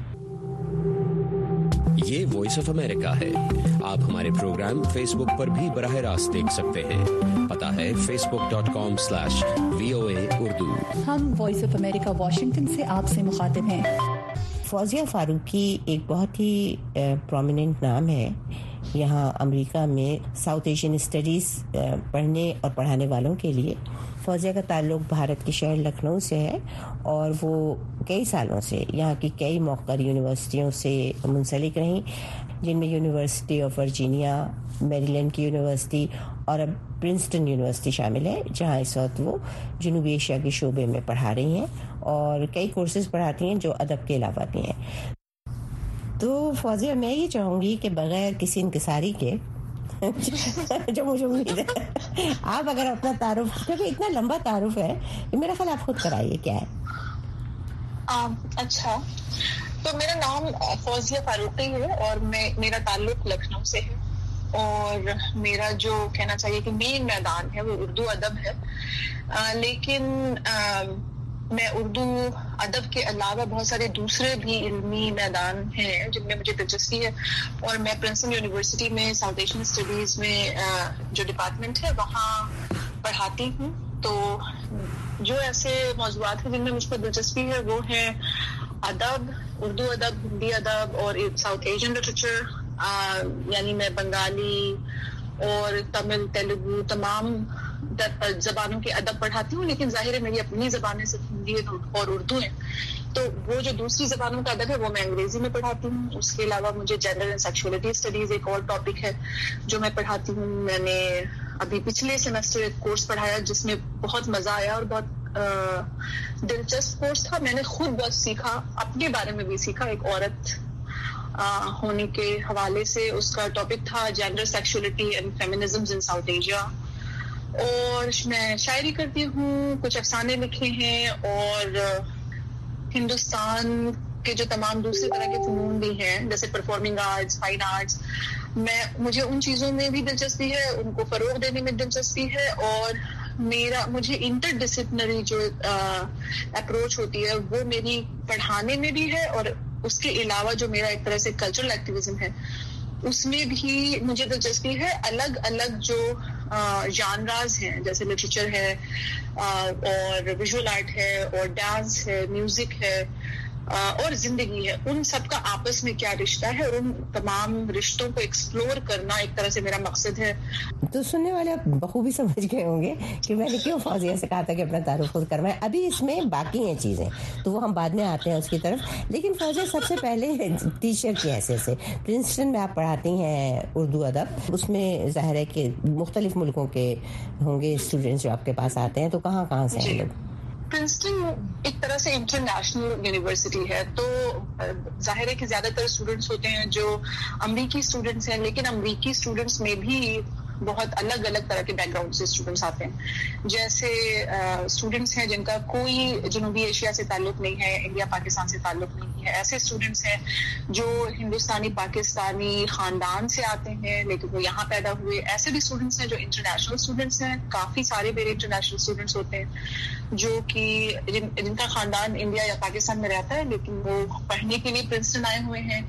یہ وائس آف امریکہ ہے. آپ ہمارے پروگرام فیس بک پر بھی براہ راست دیکھ سکتے ہیں. پتا ہے Facebook dot com slash V O A Urdu. ہم وائس آف امریکہ واشنگٹن سے آپ سے مخاطب ہیں. فوزیہ فاروقی ایک بہت ہی پرومیننٹ نام ہے یہاں امریکہ میں ساؤتھ ایشین اسٹڈیز پڑھنے اور پڑھانے والوں کے لیے. فوزیہ کا تعلق بھارت کے شہر لکھنؤ سے ہے اور وہ کئی سالوں سے یہاں کی کئی موقر یونیورسٹیوں سے منسلک رہیں, جن میں یونیورسٹی آف ورجینیا, میریلینڈ کی یونیورسٹی اور اب پرنسٹن یونیورسٹی شامل ہے, جہاں اس وقت وہ جنوبی ایشیا کے شعبے میں پڑھا رہی ہیں اور کئی کورسز پڑھاتی ہیں جو ادب کے علاوہ بھی ہیں. تو فوزیہ, میں یہ چاہوں گی کہ بغیر کسی انکساری کے جو مجھے امید ہے آپ اگر اپنا تعارف, کیونکہ اتنا لمبا تعارف ہے, میرا خیال آپ خود کرائیے کیا ہے. اچھا, تو میرا نام فوزیہ فاروقی ہے اور میں میرا تعلق لکھنؤ سے ہے. اور میرا جو کہنا چاہیے کہ مین میدان ہے وہ اردو ادب ہے، لیکن میں اردو ادب کے علاوہ بہت سارے دوسرے بھی علمی میدان ہیں جن میں مجھے دلچسپی ہے، اور میں پرنسٹن یونیورسٹی میں ساؤتھ ایشین اسٹڈیز میں جو ڈپارٹمنٹ ہے وہاں پڑھاتی ہوں. تو جو ایسے موضوعات ہیں جن میں مجھ کو دلچسپی ہے وہ ہیں ادب، اردو ادب، ہندی ادب اور ساؤتھ ایشین لٹریچر، یعنی میں بنگالی اور تمل، تیلگو، تمام زبانوں کے ادب پڑھاتی ہوں، لیکن ظاہر ہے میری اپنی زبانیں صرف ہندی اور اردو ہیں. تو وہ جو دوسری زبانوں کا ادب ہے وہ میں انگریزی میں پڑھاتی ہوں. اس کے علاوہ مجھے جینڈر اینڈ سیکشولیٹی اسٹڈیز ایک اور ٹاپک ہے جو میں پڑھاتی ہوں. میں نے ابھی پچھلے سیمسٹر ایک کورس پڑھایا جس میں بہت مزہ آیا اور بہت دلچسپ کورس تھا. میں نے خود بہت سیکھا، اپنے بارے میں بھی سیکھا ایک عورت ہونے کے حوالے سے. اس کا ٹاپک تھا gender sexuality and feminisms in South Asia. اور میں شاعری کرتی ہوں، کچھ افسانے لکھے ہیں، اور ہندوستان کے جو تمام دوسری طرح کے فنون بھی ہیں جیسے پرفارمنگ آرٹس، فائن آرٹس، میں مجھے ان چیزوں میں بھی دلچسپی ہے، ان کو فروغ دینے میں دلچسپی ہے. اور میرا مجھے انٹر ڈسپلنری جو اپروچ ہوتی ہے وہ میری پڑھانے میں بھی ہے، اور اس کے علاوہ جو میرا ایک طرح سے کلچرل ایکٹیویزم ہے اس میں بھی مجھے دلچسپی ہے. الگ الگ جو جانراز ہیں جیسے لٹریچر ہے اور ویژول آرٹ ہے اور ڈانس ہے، میوزک ہے اور زندگی ہے، ان سب کا آپس میں کیا رشتہ ہے، اور ان تمام رشتوں کو ایکسپلور کرنا ایک طرح سے میرا مقصد ہے. تو سننے والے آپ بخوبی سمجھ گئے ہوں گے کہ میں نے کیوں فوزیہ سے کہا تھا کہ اپنا تعارف خود کروائیں. ابھی اس میں باقی ہیں چیزیں تو وہ ہم بعد میں آتے ہیں اس کی طرف. لیکن فوزیہ سب سے پہلے ٹیچر کی حیثیت سے پرنسٹن میں آپ پڑھاتی ہیں اردو ادب، اس میں ظاہر ہے کہ مختلف ملکوں کے ہوں گے اسٹوڈنٹس جو آپ کے پاس آتے ہیں، تو کہاں کہاں سے ہیں لوگ؟ پرنسٹن ایک طرح سے انٹرنیشنل یونیورسٹی ہے، تو ظاہر ہے کہ زیادہ تر اسٹوڈنٹس ہوتے ہیں جو امریکی اسٹوڈنٹس ہیں، لیکن امریکی اسٹوڈنٹس میں بھی بہت الگ الگ طرح کے بیک گراؤنڈ سے اسٹوڈنٹس آتے ہیں. جیسے اسٹوڈنٹس ہیں جن کا کوئی جنوبی ایشیا سے تعلق نہیں ہے، انڈیا پاکستان سے تعلق نہیں ہے. ایسے اسٹوڈنٹس ہیں جو ہندوستانی پاکستانی خاندان سے آتے ہیں لیکن وہ یہاں پیدا ہوئے. ایسے بھی اسٹوڈنٹس ہیں جو انٹرنیشنل اسٹوڈنٹس ہیں، کافی سارے میرے انٹرنیشنل اسٹوڈنٹس ہوتے ہیں جو کہ جن, جن کا خاندان انڈیا یا پاکستان میں رہتا ہے لیکن وہ پڑھنے کے لیے پرنسٹن آئے ہوئے ہیں.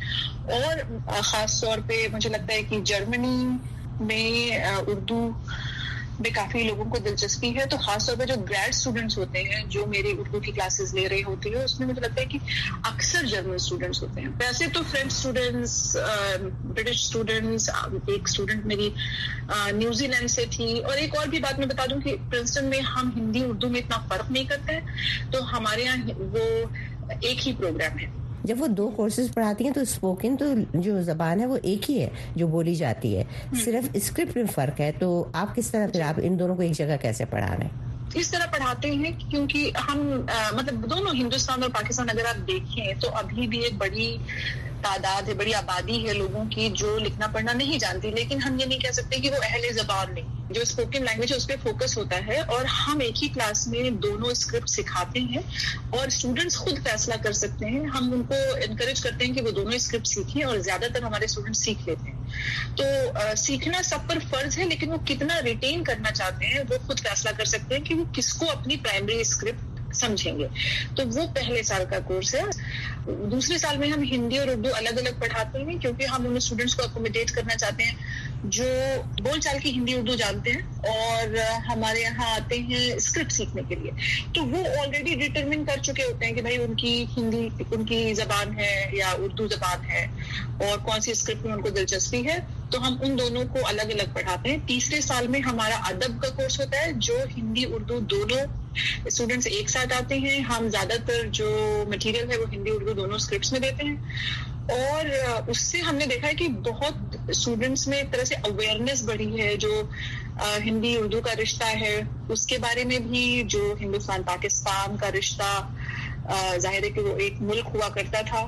اور خاص طور پہ مجھے لگتا ہے کہ جرمنی میں اردو میں کافی لوگوں کو دلچسپی ہے، تو خاص طور پہ جو گریڈ اسٹوڈنٹس ہوتے ہیں جو میری اردو کی کلاسز لے رہے ہوتے ہیں اس میں مجھے لگتا ہے کہ اکثر جرمن اسٹوڈنٹس ہوتے ہیں. ویسے تو فرینچ اسٹوڈنٹس، برٹش اسٹوڈنٹس، ایک اسٹوڈنٹ میری نیوزی لینڈ سے تھی. اور ایک اور بھی بات میں بتا دوں کہ پرنسٹن میں ہم ہندی اردو میں اتنا فرق نہیں کرتے ہیں، تو ہمارے یہاں وہ ایک ہی پروگرام ہے. جب وہ دو کورسز پڑھاتی ہیں تو اسپوکن تو جو زبان ہے وہ ایک ہی ہے جو بولی جاتی ہے، صرف اسکرپٹ میں فرق ہے. تو آپ کس طرح پھر آپ ان دونوں کو ایک جگہ کیسے پڑھا رہے ہیں؟ اس طرح پڑھاتے ہیں کیونکہ ہم مطلب دونوں ہندوستان اور پاکستان اگر آپ دیکھیں تو ابھی بھی ایک بڑی تعداد ہے، بڑی آبادی ہے لوگوں کی جو لکھنا پڑھنا نہیں جانتی. لیکن ہم یہ نہیں کہہ سکتے کہ وہ اہل زبان نہیں. جو اسپوکن لینگویج ہے اس پہ فوکس ہوتا ہے، اور ہم ایک ہی کلاس میں دونوں اسکرپٹ سکھاتے ہیں اور اسٹوڈنٹس خود فیصلہ کر سکتے ہیں. ہم ان کو انکریج کرتے ہیں کہ وہ دونوں اسکرپٹ سیکھیں، اور زیادہ تر ہمارے اسٹوڈنٹ سیکھ لیتے ہیں. تو سیکھنا سب پر فرض ہے، لیکن وہ کتنا ریٹین کرنا چاہتے ہیں وہ خود فیصلہ کر سکتے ہیں کہ وہ کس کو اپنی پرائمری اسکرپٹ سمجھیں گے. تو وہ پہلے سال کا کورس ہے. دوسرے سال میں ہم ہندی اور اردو الگ الگ پڑھاتے ہیں کیونکہ ہم ان اسٹوڈنٹس کو اکوموڈیٹ کرنا چاہتے ہیں جو بول چال کی ہندی اردو جانتے ہیں اور ہمارے یہاں آتے ہیں اسکرپٹ سیکھنے کے لیے. تو وہ آلریڈی ڈٹرمن کر چکے ہوتے ہیں کہ بھائی ان کی ہندی ان کی زبان ہے یا اردو زبان ہے اور کون سی اسکرپٹ میں ان کو دلچسپی ہے. تو ہم ان دونوں کو الگ الگ پڑھاتے ہیں. تیسرے سال میں ہمارا ادب کا کورس ہوتا ہے جو ہندی اردو دونوں اسٹوڈنٹس ایک ساتھ آتے ہیں. ہم زیادہ تر جو مٹیریل ہے وہ ہندی اردو دونوں اسکرپٹس میں دیتے ہیں. اور اس سے ہم نے دیکھا ہے کہ بہت اسٹوڈنٹس میں ایک طرح سے اویئرنیس بڑھی ہے. جو ہندی اردو کا رشتہ ہے اس کے بارے میں بھی، جو ہندوستان پاکستان کا رشتہ ظاہر ہے کہ وہ ایک ملک ہوا کرتا تھا،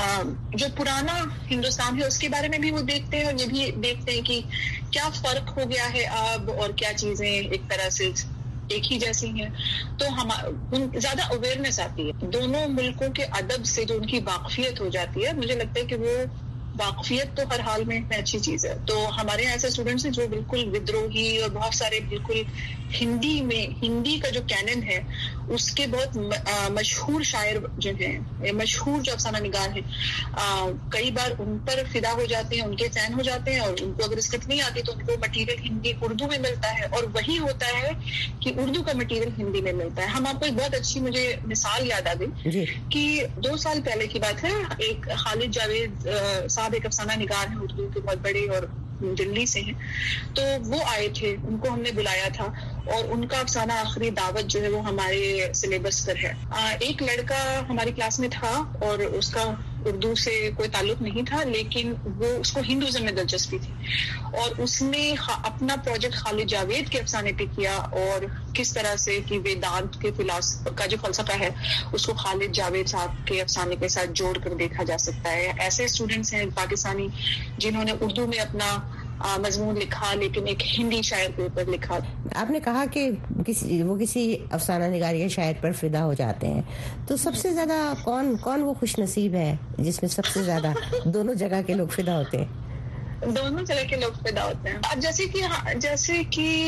جو پرانا ہندوستان ہے اس کے بارے میں بھی وہ دیکھتے ہیں، اور یہ بھی دیکھتے ہیں کہ کیا فرق ہو گیا ہے اب اور کیا چیزیں ایک طرح سے ایک ہی جیسی ہیں. تو ہم زیادہ اویئرنیس آتی ہے. دونوں ملکوں کے ادب سے جو ان کی واقفیت ہو جاتی ہے، مجھے لگتا ہے کہ وہ واقفیت تو ہر حال میں اچھی چیز ہے. تو ہمارے یہاں ایسے اسٹوڈنٹس ہیں جو بالکل ودروہی اور بہت سارے بالکل ہندی میں ہندی کا جو کینن ہے اس کے بہت مشہور شاعر جو ہیں, مشہور جو افسانہ نگار ہیں, کئی بار ان پر فدا ہو جاتے ہیں, ان کے فین ہو جاتے ہیں, اور ان کو اگر اسکرپٹ نہیں آتی تو ان کو مٹیریل ہندی اردو میں ملتا ہے, اور وہی ہوتا ہے کہ اردو کا مٹیریل ہندی میں ملتا ہے. ہم آپ کو ایک بہت اچھی مجھے مثال یاد آ گئی کہ دو سال پہلے کی بات ہے, ایک خالد جاوید صاحب ایک افسانہ نگار ہیں اردو کے بہت بڑے اور دلی سے ہیں, تو وہ آئے تھے, ان کو ہم نے بلایا تھا, اور ان کا افسانہ آخری دعوت جو ہے وہ ہمارے سلیبس پر ہے. ایک لڑکا ہماری کلاس میں تھا اور اس کا اردو سے کوئی تعلق نہیں تھا, لیکن وہ اس کو ہندوازم میں دلچسپی تھی, اور اس نے اپنا پروجیکٹ خالد جاوید کے افسانے پہ کیا, اور کس طرح سے کہ ویدانت کے فلسفہ کا جو فلسفہ ہے اس کو خالد جاوید صاحب کے افسانے کے ساتھ جوڑ کر دیکھا جا سکتا ہے. ایسے اسٹوڈنٹس ہیں پاکستانی جنہوں نے اردو میں اپنا مضمون لکھا لیکن ایک ہندی شاعر کے اوپر لکھا. آپ نے کہا کہ کسی وہ کسی افسانہ نگار یا شاعر پر فدا ہو جاتے ہیں, تو سب سے زیادہ کون کون وہ خوش نصیب ہے جس میں سب سے زیادہ دونوں جگہ کے لوگ فدا ہوتے ہیں؟ دونوں جگہ کے لوگ فدا ہوتے ہیں. اب جیسے کہ جیسے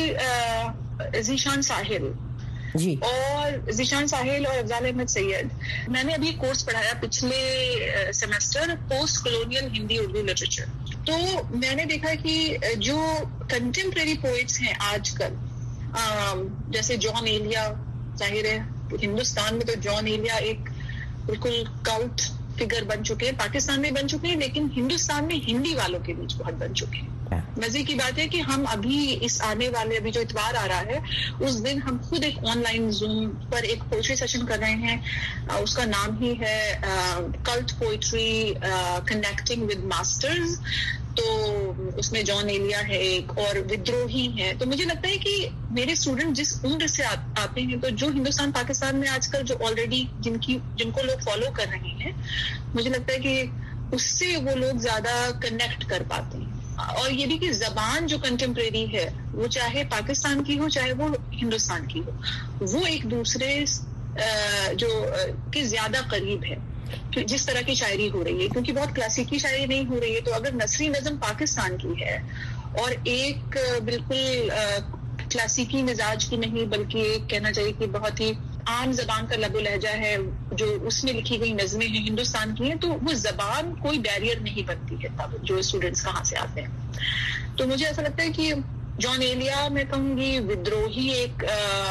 کہ ذیشان ساحل جی اور ذیشان ساحل اور افضال احمد سید, میں نے ابھی کورس پڑھایا پچھلے semester postcolonial Hindi Urdu literature, تو میں نے دیکھا کہ جو کنٹمپریری پوئٹس ہیں آج کل, جیسے جان ایلیا, ظاہر ہے ہندوستان میں تو جان ایلیا ایک بالکل کلٹ فگر بن چکے ہیں, پاکستان میں بن چکے ہیں, لیکن ہندوستان میں ہندی والوں کے بیچ بہت بن چکے ہیں. مزے کی بات ہے کہ ہم ابھی اس آنے والے ابھی جو اتوار آ رہا ہے اس دن ہم خود ایک آن لائن زوم پر ایک پوئٹری سیشن کر رہے ہیں, اس کا نام ہی ہے cult poetry connecting with masters. تو اس میں جان ایلیا ہے ایک, اور ودروہی ہے. تو مجھے لگتا ہے کہ میرے اسٹوڈنٹ جس عمر سے آتے ہیں, تو جو ہندوستان پاکستان میں آج کل جو آلریڈی جن کی جن کو لوگ فالو کر رہے ہیں, مجھے لگتا ہے کہ اس سے وہ لوگ زیادہ کنیکٹ کر پاتے ہیں. اور یہ بھی کہ زبان جو کنٹمپریری ہے وہ چاہے پاکستان کی ہو چاہے وہ ہندوستان کی ہو, وہ ایک دوسرے جو کہ زیادہ قریب ہے جس طرح کی شاعری ہو رہی ہے, کیونکہ بہت کلاسیکی شاعری نہیں ہو رہی ہے. تو اگر نثری نظم پاکستان کی ہے اور ایک بالکل کلاسیکی مزاج کی نہیں بلکہ ایک کہنا چاہیے کہ بہت ہی عام زبان کا لب و لہجہ ہے جو اس میں لکھی گئی نظمیں ہیں ہندوستان کی ہیں, تو وہ زبان کوئی بیریئر نہیں بنتی ہے تب جو اسٹوڈنٹس کہاں سے آتے ہیں. تو مجھے ایسا لگتا ہے کہ جان ایلیا میں کہوں گی ودروہی ایک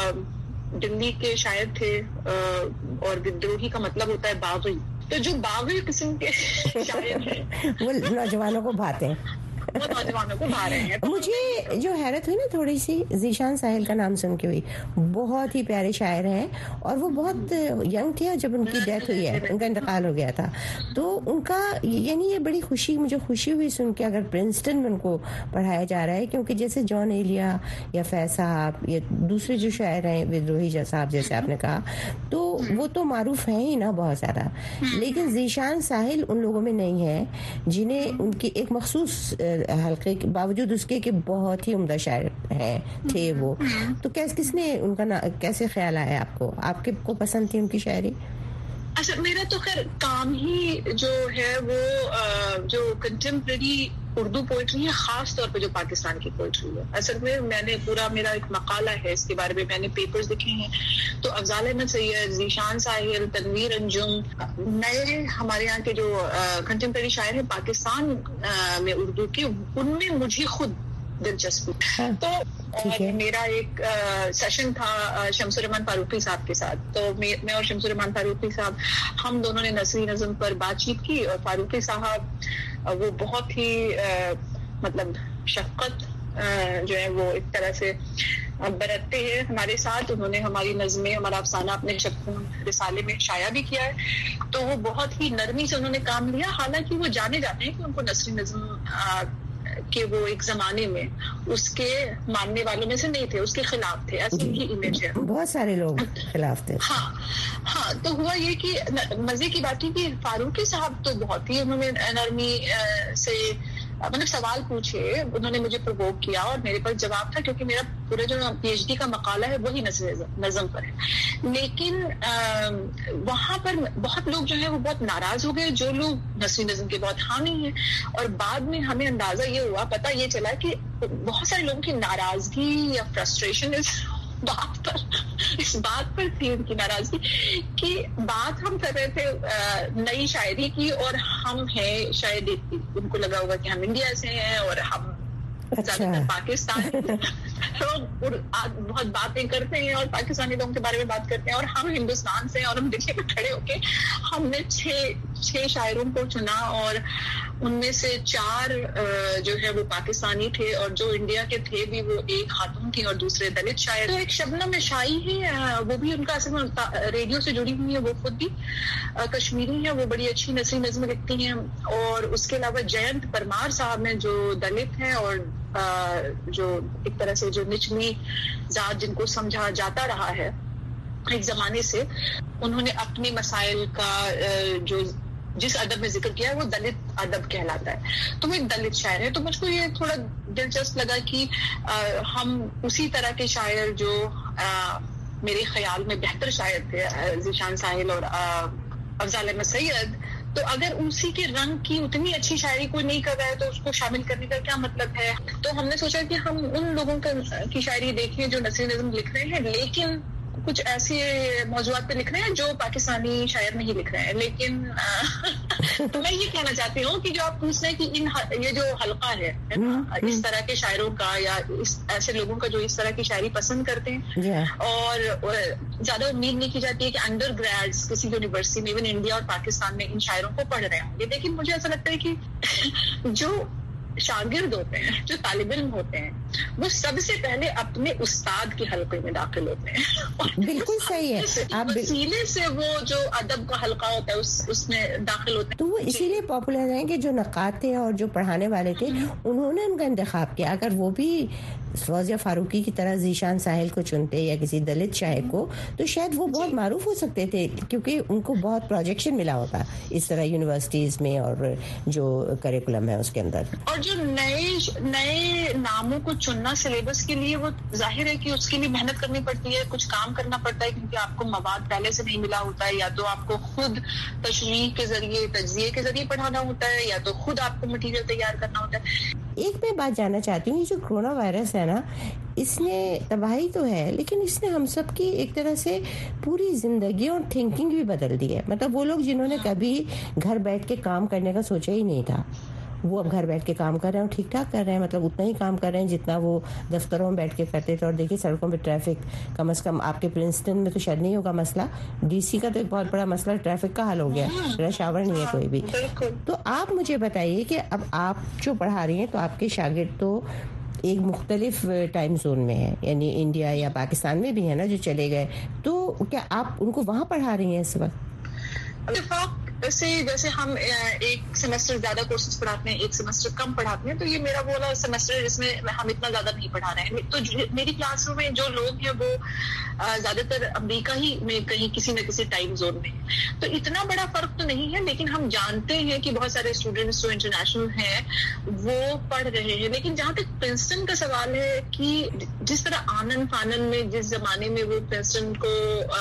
دلی کے شاعر تھے, اور ودروہی کا مطلب ہوتا ہے باغی, تو جو باغی قسم کے شاعر ہیں وہ نوجوانوں کو بھاتے ہیں, وہ نوجوانوں کو بھا رہے ہیں. مجھے جو حیرت ہوئی نا تھوڑی سی ذیشان ساحل کا نام سن کے ہوئی, بہت ہی پیارے شاعر ہیں, اور وہ بہت ینگ تھے جب ان کی ڈیتھ ہوئی ہے, ان کا انتقال ہو گیا تھا. تو ان کا یعنی یہ بڑی خوشی مجھے خوشی ہوئی سن کے اگر پرنسٹن میں ان کو پڑھایا جا رہا ہے, کیونکہ جیسے جان ایلیا یا فیض صاحب یا دوسرے جو شاعر ہیں ودروہی صاحب جیسے آپ نے کہا, تو وہ تو معروف ہیں ہی نا بہت زیادہ, لیکن ذیشان ساحل ان لوگوں میں نہیں ہے جنہیں ان کی ایک مخصوص حلقے کے باوجود اس کے کہ بہت ہی عمدہ شاعر ہیں تھے وہ. تو کیس کس نے ان کا کیسے خیال آیا آپ کو, آپ کے کو پسند تھی ان کی شاعری؟ اچھا, میرا تو خیر کام ہی جو ہے وہ جو کنٹمپریری اردو پوئٹری ہے, خاص طور پہ جو پاکستان کی پوئٹری ہے. اصل میں میں نے پورا میرا ایک مقالہ ہے اس کے بارے میں, میں نے پیپرز لکھے ہیں. تو افضال احمد سید, ذیشان ساحل, تنویر انجم, نئے ہمارے یہاں کے جو کنٹمپریری شاعر ہیں پاکستان میں اردو کے, ان میں مجھے خود دلچسپی. تو میرا ایک سیشن تھا شمس الرحمان فاروقی صاحب کے ساتھ, تو میں اور شمس الرحمان فاروقی صاحب ہم دونوں نے نثری نظم پر بات چیت کی, اور فاروقی صاحب وہ بہت ہی مطلب شفقت جو ہے وہ ایک طرح سے برتتے ہیں ہمارے ساتھ. انہوں نے ہماری نظمیں, ہمارا افسانہ اپنے رسالے میں شائع بھی کیا ہے, تو وہ بہت ہی نرمی سے انہوں نے کام لیا. حالانکہ وہ جانے جاتے ہیں کہ ان کو نثری نظم کہ وہ ایک زمانے میں اس کے ماننے والوں میں سے نہیں تھے, اس کے خلاف تھے, ایسی ہی امیج ہے. بہت سارے لوگ خلاف تھے. ہاں ہاں تو ہوا یہ کہ مزے کی بات ہے کہ فاروقی صاحب تو بہت ہی انہوں نے نرمی سے مطلب سوال پوچھے, انہوں نے مجھے پرووک کیا اور میرے پاس جواب تھا, کیونکہ میرا پورا جو پی ایچ ڈی کا مقالہ ہے وہی نثر نظم پر ہے. لیکن وہاں پر بہت لوگ جو ہیں وہ بہت ناراض ہو گئے, جو لوگ نثر نظم کے بہت حامی ہیں, اور بعد میں ہمیں اندازہ یہ ہوا, پتہ یہ چلا کہ بہت سارے لوگوں کی ناراضگی یا فرسٹریشن اس بات پر اس بات پر تھی, ان کی ناراضگی کہ بات ہم کر رہے تھے نئی شاعری کی, اور ہم ہیں شاید ان کو لگا ہوگا کہ ہم انڈیا سے ہیں اور ہم زیادہ تر پاکستان بہت باتیں کرتے ہیں اور پاکستانی لوگوں کے بارے میں بات کرتے ہیں, اور ہم ہندوستان سے, اور ہم دلی میں کھڑے ہو کے ہم نے چھ چھ شاعروں کو چنا, اور ان میں سے چار جو ہے وہ پاکستانی تھے, اور جو انڈیا کے تھے بھی وہ ایک خاتون تھی اور دوسرے دلت شاعر. تو ایک شبنم شائی ہے, وہ بھی ان کا اصل میں ریڈیو سے جڑی ہوئی ہے, وہ خود بھی کشمیری ہے, وہ بڑی اچھی نثری نظم لکھتی ہیں. اور اس کے علاوہ جینت پرمار صاحب ہیں جو دلت ہیں اور جو ایک طرح سے جو نچلی ذات جن کو سمجھا جاتا رہا ہے ایک زمانے سے, انہوں نے اپنے مسائل کا جو جس ادب میں ذکر کیا ہے وہ دلت ادب کہلاتا ہے. تو وہ ایک دلت شاعر ہے. تو مجھ کو یہ تھوڑا دلچسپ لگا کہ ہم اسی طرح کے شاعر جو میرے خیال میں بہتر شاعر تھے, ذیشان ساحل اور افضال احمد سید, تو اگر اسی کے رنگ کی اتنی اچھی شاعری کوئی نہیں کر رہا ہے تو اس کو شامل کرنے کا کیا مطلب ہے. تو ہم نے سوچا کہ ہم ان لوگوں کی شاعری دیکھیں جو نثری نظم لکھ رہے ہیں, لیکن کچھ ایسے موضوعات پہ لکھ رہے ہیں جو پاکستانی شاعر نہیں لکھ رہے ہیں. لیکن تو میں یہ کہنا چاہتی ہوں کہ جو آپ پوچھ رہے ہیں کہ ان یہ جو حلقہ ہے اس طرح کے شاعروں کا, یا اس ایسے لوگوں کا جو اس طرح کی شاعری پسند کرتے ہیں, اور زیادہ امید نہیں کی جاتی ہے کہ انڈر گریڈس کسی یونیورسٹی میں, ایون انڈیا اور پاکستان میں, ان شاعروں کو پڑھ رہے ہوں گے. لیکن مجھے ایسا لگتا ہے کہ جو شاگرد ہوتے ہیں, جو طالب علم ہوتے ہیں, وہ سب سے پہلے اپنے استاد کے حلقے میں داخل ہوتے ہیں. بالکل صحیح ہے, آپ وسیلے سے وہ جو ادب کا حلقہ ہوتا ہے اس اس میں داخل ہوتے ہیں. تو وہ اسی لیے پاپولر ہیں کہ جو نقاد تھے اور جو پڑھانے والے تھے انہوں نے ان کا انتخاب کیا. اگر وہ بھی فوزیہ فاروقی کی طرح ذیشان ساحل کو چنتے یا کسی دلت شاعر کو, تو شاید وہ بہت معروف ہو سکتے تھے, کیونکہ ان کو بہت پروجیکشن ملا ہوتا اس طرح یونیورسٹیز میں اور جو کریکولم ہے اس کے اندر. اور جو نئے نئے ناموں کو چننا سلیبس کے لیے, وہ ظاہر ہے کہ اس کے لیے محنت کرنی پڑتی ہے, کچھ کام کرنا پڑتا ہے, کیونکہ آپ کو مواد پہلے سے نہیں ملا ہوتا ہے, یا تو آپ کو خود تشریح کے ذریعے, تجزیے کے ذریعے پڑھانا ہوتا ہے, یا تو خود آپ کو مٹیریل تیار کرنا ہوتا ہے. ایک میں بات جاننا چاہتی ہوں, یہ جو کرونا وائرس ہے نا, اس نے تباہی تو ہے, لیکن اس نے ہم سب کی ایک طرح سے پوری زندگی اور تھنکنگ بھی بدل دی ہے. مطلب وہ لوگ جنہوں نے کبھی گھر بیٹھ کے کام کرنے کا سوچا ہی نہیں تھا, وہ اب گھر بیٹھ کے کام کر رہے ہیں, ٹھیک ٹھاک کر رہے ہیں, مطلب اتنا ہی کام کر رہے ہیں جتنا وہ دفتروں میں بیٹھ کے کرتے تھے. اور دیکھیے سڑکوں پہ ٹریفک, کم از کم آپ کے پرنسٹن میں تو شاید نہیں ہوگا مسئلہ, ڈی سی کا تو ایک بہت بڑا مسئلہ ٹریفک کا حل ہو گیا, رش آور نہیں ہے کوئی بھی. تو آپ مجھے بتائیے کہ اب آپ جو پڑھا رہی ہیں تو آپ کے شاگرد تو ایک مختلف ٹائم زون میں ہے, یعنی انڈیا یا پاکستان میں بھی ہے نا جو چلے گئے, تو کیا آپ ان کو وہاں پڑھا رہی ہیں اس وقت؟ ویسے جیسے ہم ایک سیمسٹر زیادہ کورسز پڑھاتے ہیں, ایک سیمسٹر کم پڑھاتے ہیں, تو یہ میرا وہ والا سیمسٹر ہے جس میں ہم اتنا زیادہ نہیں پڑھا رہے ہیں. تو میری کلاس روم میں جو لوگ ہیں وہ زیادہ تر امریکہ ہی میں کہیں کسی نہ کسی ٹائم زون میں, تو اتنا بڑا فرق تو نہیں ہے. لیکن ہم جانتے ہیں کہ بہت سارے اسٹوڈینٹس جو انٹرنیشنل ہیں وہ پڑھ رہے ہیں. لیکن جہاں تک پرنسٹن کا سوال ہے کہ جس طرح آنن فانن میں جس زمانے میں وہ پرنسٹن کو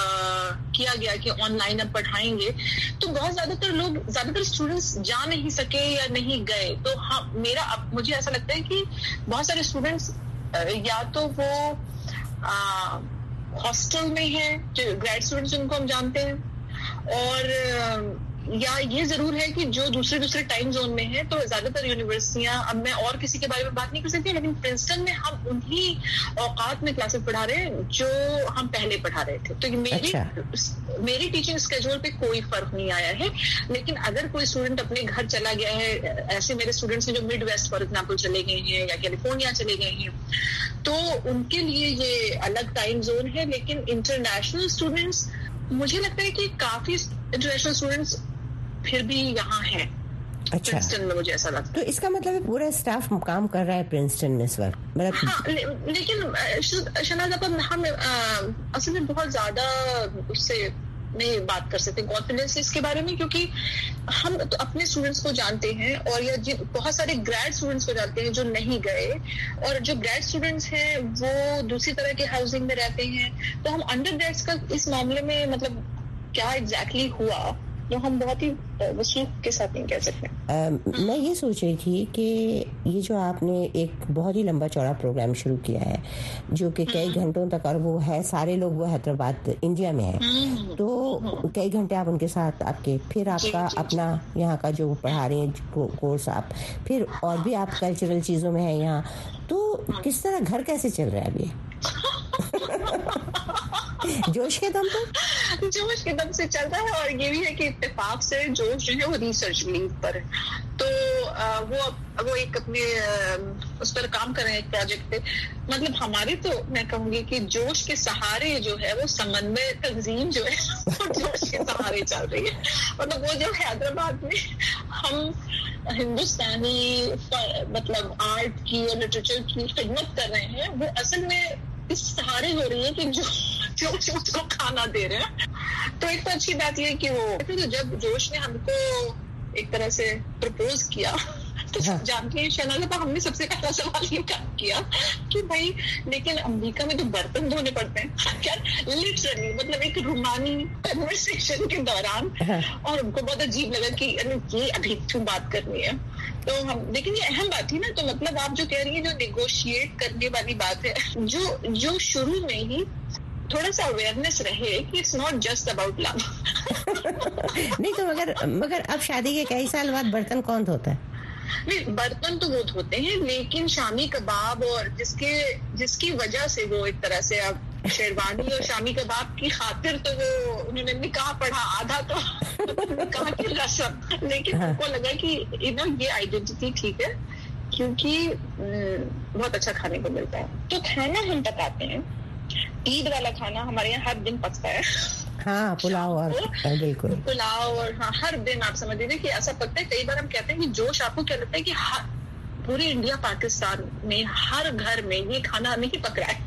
کیا گیا کہ آن لائن اب پڑھائیں گے, تو بہت زیادہ تر لوگ زیادہ تر اسٹوڈینٹس جا نہیں سکے یا نہیں گئے. تو ہم میرا اب مجھے ایسا لگتا ہے کہ بہت سارے اسٹوڈینٹس یا تو وہ ہاسٹل میں ہیں, جو گریڈ اسٹوڈینٹس ان کو ہم جانتے ہیں, اور یا یہ ضرور ہے کہ جو دوسرے دوسرے ٹائم زون میں ہیں. تو زیادہ تر یونیورسٹیاں, اب میں اور کسی کے بارے میں بات نہیں کر سکتی, لیکن پرنسٹن میں ہم انہی اوقات میں کلاسز پڑھا رہے ہیں جو ہم پہلے پڑھا رہے تھے. تو میری میری ٹیچنگ اسکیجول پہ کوئی فرق نہیں آیا ہے. لیکن اگر کوئی اسٹوڈنٹ اپنے گھر چلا گیا ہے, ایسے میرے اسٹوڈینٹس ہیں جو مڈ ویسٹ فار ایگزامپل چلے گئے ہیں یا کیلیفورنیا چلے گئے ہیں, تو ان کے لیے یہ الگ ٹائم زون ہے. لیکن انٹرنیشنل اسٹوڈینٹس, مجھے لگتا ہے کہ کافی انٹرنیشنل اسٹوڈینٹس پھر بھی یہاں ہے. اچھا, پرنسٹن میں مجھے ایسا لگتا ہے. تو اس کا مطلب ہے پورا اسٹاف کام کر رہا ہے پرنسٹن میں اس وقت. ہاں, لیکن شناز ہم اصل میں بہت زیادہ اس سے نہیں بات کر سکتے کانفیڈنس اس کے بارے میں, کیونکہ ہم تو اپنے اسٹوڈینٹس کو جانتے ہیں اور یا بہت سارے گریڈ اسٹوڈینٹس کو جانتے ہیں جو نہیں گئے, اور جو گریڈ اسٹوڈینٹس ہیں وہ دوسری طرح کے ہاؤسنگ میں رہتے ہیں. تو ہم انڈر گریڈس کا اس معاملے میں مطلب کیا ایگزیکٹلی ہوا جو ہم بہت ہی وسوخ کے ساتھ نہیں کہہ سکتے. میں یہ سوچ رہی تھی کہ یہ جو آپ نے ایک بہت ہی لمبا چوڑا پروگرام شروع کیا ہے جو کہ کئی گھنٹوں تک, اور وہ ہے سارے لوگ وہ حیدرآباد انڈیا میں ہیں, تو کئی گھنٹے آپ ان کے ساتھ آپ کے, پھر آپ کا اپنا یہاں کا جو پڑھا رہے ہیں کورس آپ, پھر اور بھی آپ کلچرل چیزوں میں ہیں یہاں, تو کس طرح گھر کیسے چل رہا ہے ابھی؟ جوش کے دم پر جوش کے دم سے چل رہا ہے, اور یہ بھی ہے کہ اتفاق سے جوش جو ہے وہ ریسرچ لیو پر ہے, تو وہ وہ ایک اپنے اس پر کام کر رہے ہیں ایک پروجیکٹ پہ. مطلب ہمارے تو میں کہوں گی کہ جوش کے سہارے جو ہے وہ سمنوے تنظیم جو ہے وہ جوش کے سہارے چل رہی ہے. مطلب وہ جو حیدرآباد میں ہم ہندوستانی مطلب آرٹ کی اور لٹریچر کی خدمت کر رہے ہیں, وہ اصل میں اس سہارے ہو رہی ہے کہ جو جوش اس کو کھانا دے رہے ہیں. تو ایک تو اچھی بات یہ کہ وہ جب جوش نے ہم کو ایک طرح سے پرپوز کیا تو جانتی ہیں شہنازہ, ہم نے سب سے پہلا سوال یہ کیا کہ بھائی لیکن امریکہ میں تو برتن دھونے پڑتے ہیں کیا, لٹرلی مطلب ایک رومانی کنورسیشن کے دوران, اور ان کو بہت عجیب لگا کہ یہ ابھی کیوں بات کرنی ہے. تو ہم لیکن یہ اہم بات تھی نا, تو مطلب آپ جو کہہ رہی ہیں جو نیگوشیٹ کرنے والی بات ہے, جو جو شروع میں ہی تھوڑا سا اویئرنیس رہے کہ it's not just about love. نہیں تو مگر مگر اب شادی کے کئی سال بعد برتن کون دھوتا ہے؟ نہیں برتن تو وہ دھوتے ہیں, لیکن شامی کباب اور جس کے جس کی وجہ سے وہ ایک طرح سے اب شیروانی اور شامی کباب کی خاطر تو وہ انہوں نے نکاح پڑھا آدھا تو نکاح کی رسم, لیکن ان کو لگا کہ یہ آئیڈینٹی ٹھیک ہے کیونکہ بہت اچھا کھانے کو ملتا ہے. تو کھانا ہم پکاتے ہیں, عید والا کھانا ہمارے یہاں ہر دن پکتا ہے. ہاں پلاؤ اور بالکل پلاؤ اور ہاں ہر دن آپ سمجھ لیجیے کہ ایسا پکتا ہے. کئی بار ہم کہتے ہیں کہ جوش آپ کو کیا لگتا ہے کہ پورے انڈیا پاکستان میں ہر گھر میں یہ کھانا نہیں پک رہا ہے.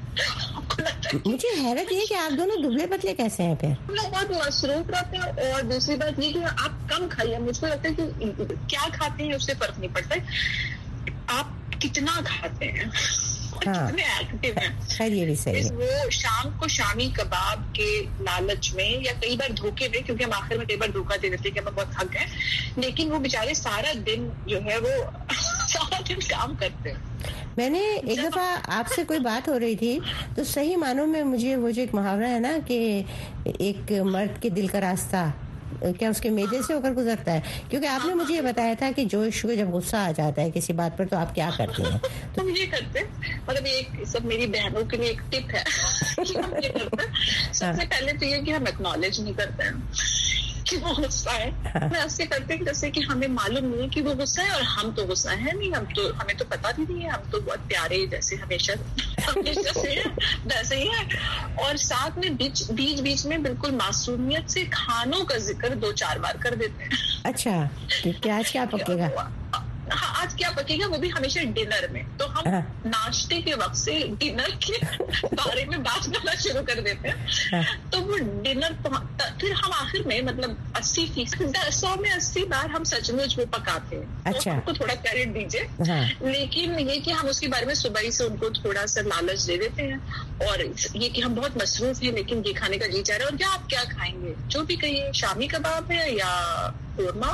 مجھے حیرت یہ کہ آپ دونوں دبلے پتلے کیسے ہیں پھر؟ ہم لوگ بہت مصروف رہتے ہیں, اور دوسری بات یہ کہ آپ کم کھائیے. مجھ کو لگتا ہے کہ کیا کھاتے ہیں اس سے فرق نہیں پڑتا ہے, آپ کتنا کھاتے ہیں, کتنے ایکٹیو ہیں. خیر یہ بھی صحیح ہے. وہ شام کو شامی کباب کے لالچ میں یا کئی بار دھوکے میں, کیونکہ ہم آخر میں کئی بار دھوکہ دے دیتے ہیں کہ ہم بہت تھک گئے, لیکن وہ بیچارے سارا دن جو ہے وہ سارا دن کام کرتے ہیں. میں نے ایک دفعہ آپ سے کوئی بات ہو رہی تھی تو صحیح معنوں میں مجھے وہ جو ایک محاورہ ہے نا کہ ایک مرد کے دل کا راستہ کیا اس کے میدے سے ہو کر گزرتا ہے, کیونکہ آپ نے مجھے یہ بتایا تھا کہ جوش کو جب غصہ آ جاتا ہے کسی بات پر تو آپ کیا کرتے ہیں؟ تو یہ کرتے ہیں, مطلب ایک سب میری بہنوں کے لیے ایک ٹپ ہے کہ ہم یہ کرتے ہیں. سب سے پہلے تو یہ کہ ہم ایکنالج نہیں کرتے ہیں کہ وہ غصہ ہے. میں ایسے کرتے ہیں جیسے کہ ہمیں معلوم نہیں ہے کہ وہ غصہ ہے, اور ہم تو غصہ ہے نہیں, ہم تو ہمیں تو پتا بھی نہیں ہے, ہم تو بہت پیارے جیسے ہمیشہ ہمیشہ سے ہیں ویسے ہی ہے. اور ساتھ میں بیچ بیچ بیچ میں بالکل معصومیت سے کھانوں کا ذکر دو چار بار کر دیتے ہیں. اچھا کہ آج کیا پکے گا؟ ہاں آج کیا پکے گا, وہ بھی ہمیشہ ڈنر میں. تو ہم ناشتے کے وقت سے ڈنر کے بارے میں بات کرنا شروع کر دیتے ہیں. تو وہ ڈنر پھر ہم آخر میں مطلب اسی فیصد سو میں اسی بار ہم سچ مچ وہ پکاتے ہیں. اچھا کو تھوڑا کریڈٹ دیجیے, لیکن یہ کہ ہم اس کے بارے میں صبح ہی سے ان کو تھوڑا سا لالچ دے دیتے ہیں, اور یہ کہ ہم بہت مصروف ہیں لیکن یہ کھانے کا جی چاہ رہا ہے, اور کیا آپ کیا کھائیں گے, جو بھی کہیے, شامی کباب ہے یا قورمہ.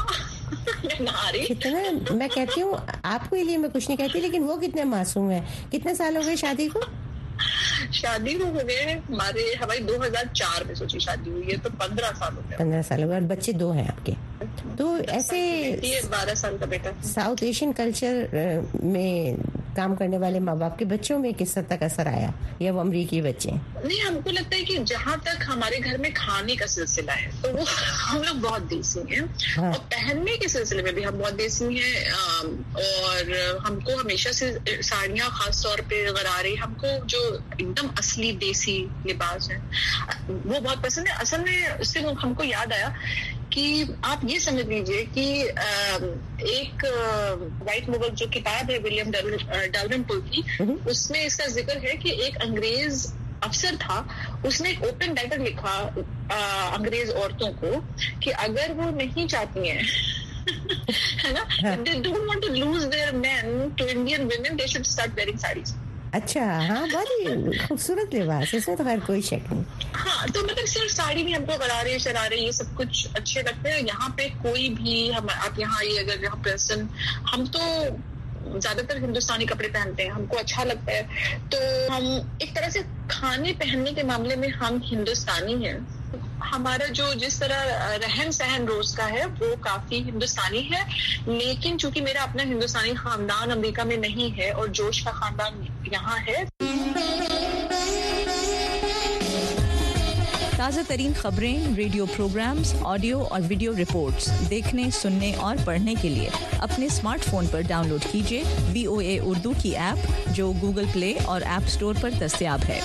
کتنا میں کہتی ہوں آپ کے لیے میں کچھ نہیں کہتی, لیکن وہ کتنے معصوم ہیں. کتنے سال ہو گئے شادی کو؟ شادی کو ہو گئے ہمارے ہماری دو ہزار چار میں سوچی شادی ہوئی ہے, تو پندرہ سال ہو گئے. پندرہ سال ہو گئے, اور بچے دو ہیں آپ کے. تو ایسے بارہ سال کا بیٹا. ساؤتھ ایشین کلچر میں کام کرنے والے ماں باپ کے بچوں میں کس حد تک اثر آیا, یا وہ امریکی بچے ہیں؟ نہیں, ہم کو لگتا ہے کہ جہاں تک ہمارے گھر میں کھانے کا سلسلہ ہے تو وہ ہم لوگ بہت دیسی ہیں, اور پہننے کے سلسلے میں بھی ہم بہت دیسی ہیں. اور ہم کو ہمیشہ سے ساڑیاں خاص طور پہ غرارے, ہم کو جو ایک دم اصلی دیسی لباس ہے وہ بہت پسند ہے. اصل میں اس سے ہم کو یاد آیا کہ آپ یہ سمجھ لیجئے کہ ایک وائٹ مغل جو کتاب ہے ولیم ڈالرن پول کی, اس میں اس کا ذکر ہے کہ ایک انگریز अफसर था, उसने एक ओपन लेटर लिखा अंग्रेज औरतों को कि अगर वो नहीं चाहती हैं है ना, they don't want to lose their men to Indian women, they should start wearing sarees. अच्छा, हाँ, बड़ी खूबसूरत लिबास, इसमें तो खैर कोई शक नहीं. हाँ, तो मतलब सिर्फ साड़ी नहीं, हमको गरारे शरारे ये सब कुछ अच्छे लगते हैं. यहाँ पे कोई भी हम आप यहाँ आइए, अगर यहाँ पर्सन, हम तो ज्यादातर हिंदुस्तानी कपड़े पहनते हैं, हमको अच्छा लगता है. तो हम एक तरह से खाने पहनने के मामले में हम हिंदुस्तानी हैं. हमारा जो जिस तरह रहन सहन रोज का है वो काफी हिंदुस्तानी है, लेकिन चूंकि मेरा अपना हिंदुस्तानी खानदान अमेरिका में नहीं है और जोश का खानदान यहाँ है. ताज़ा तरीन खबरें, रेडियो प्रोग्राम्स, ऑडियो और वीडियो रिपोर्ट्स देखने, सुनने और पढ़ने के लिए अपने स्मार्टफोन पर डाउनलोड कीजिए वी ओ ए उर्दू की ऐप, जो गूगल प्ले और ऐप स्टोर पर दस्तयाब है.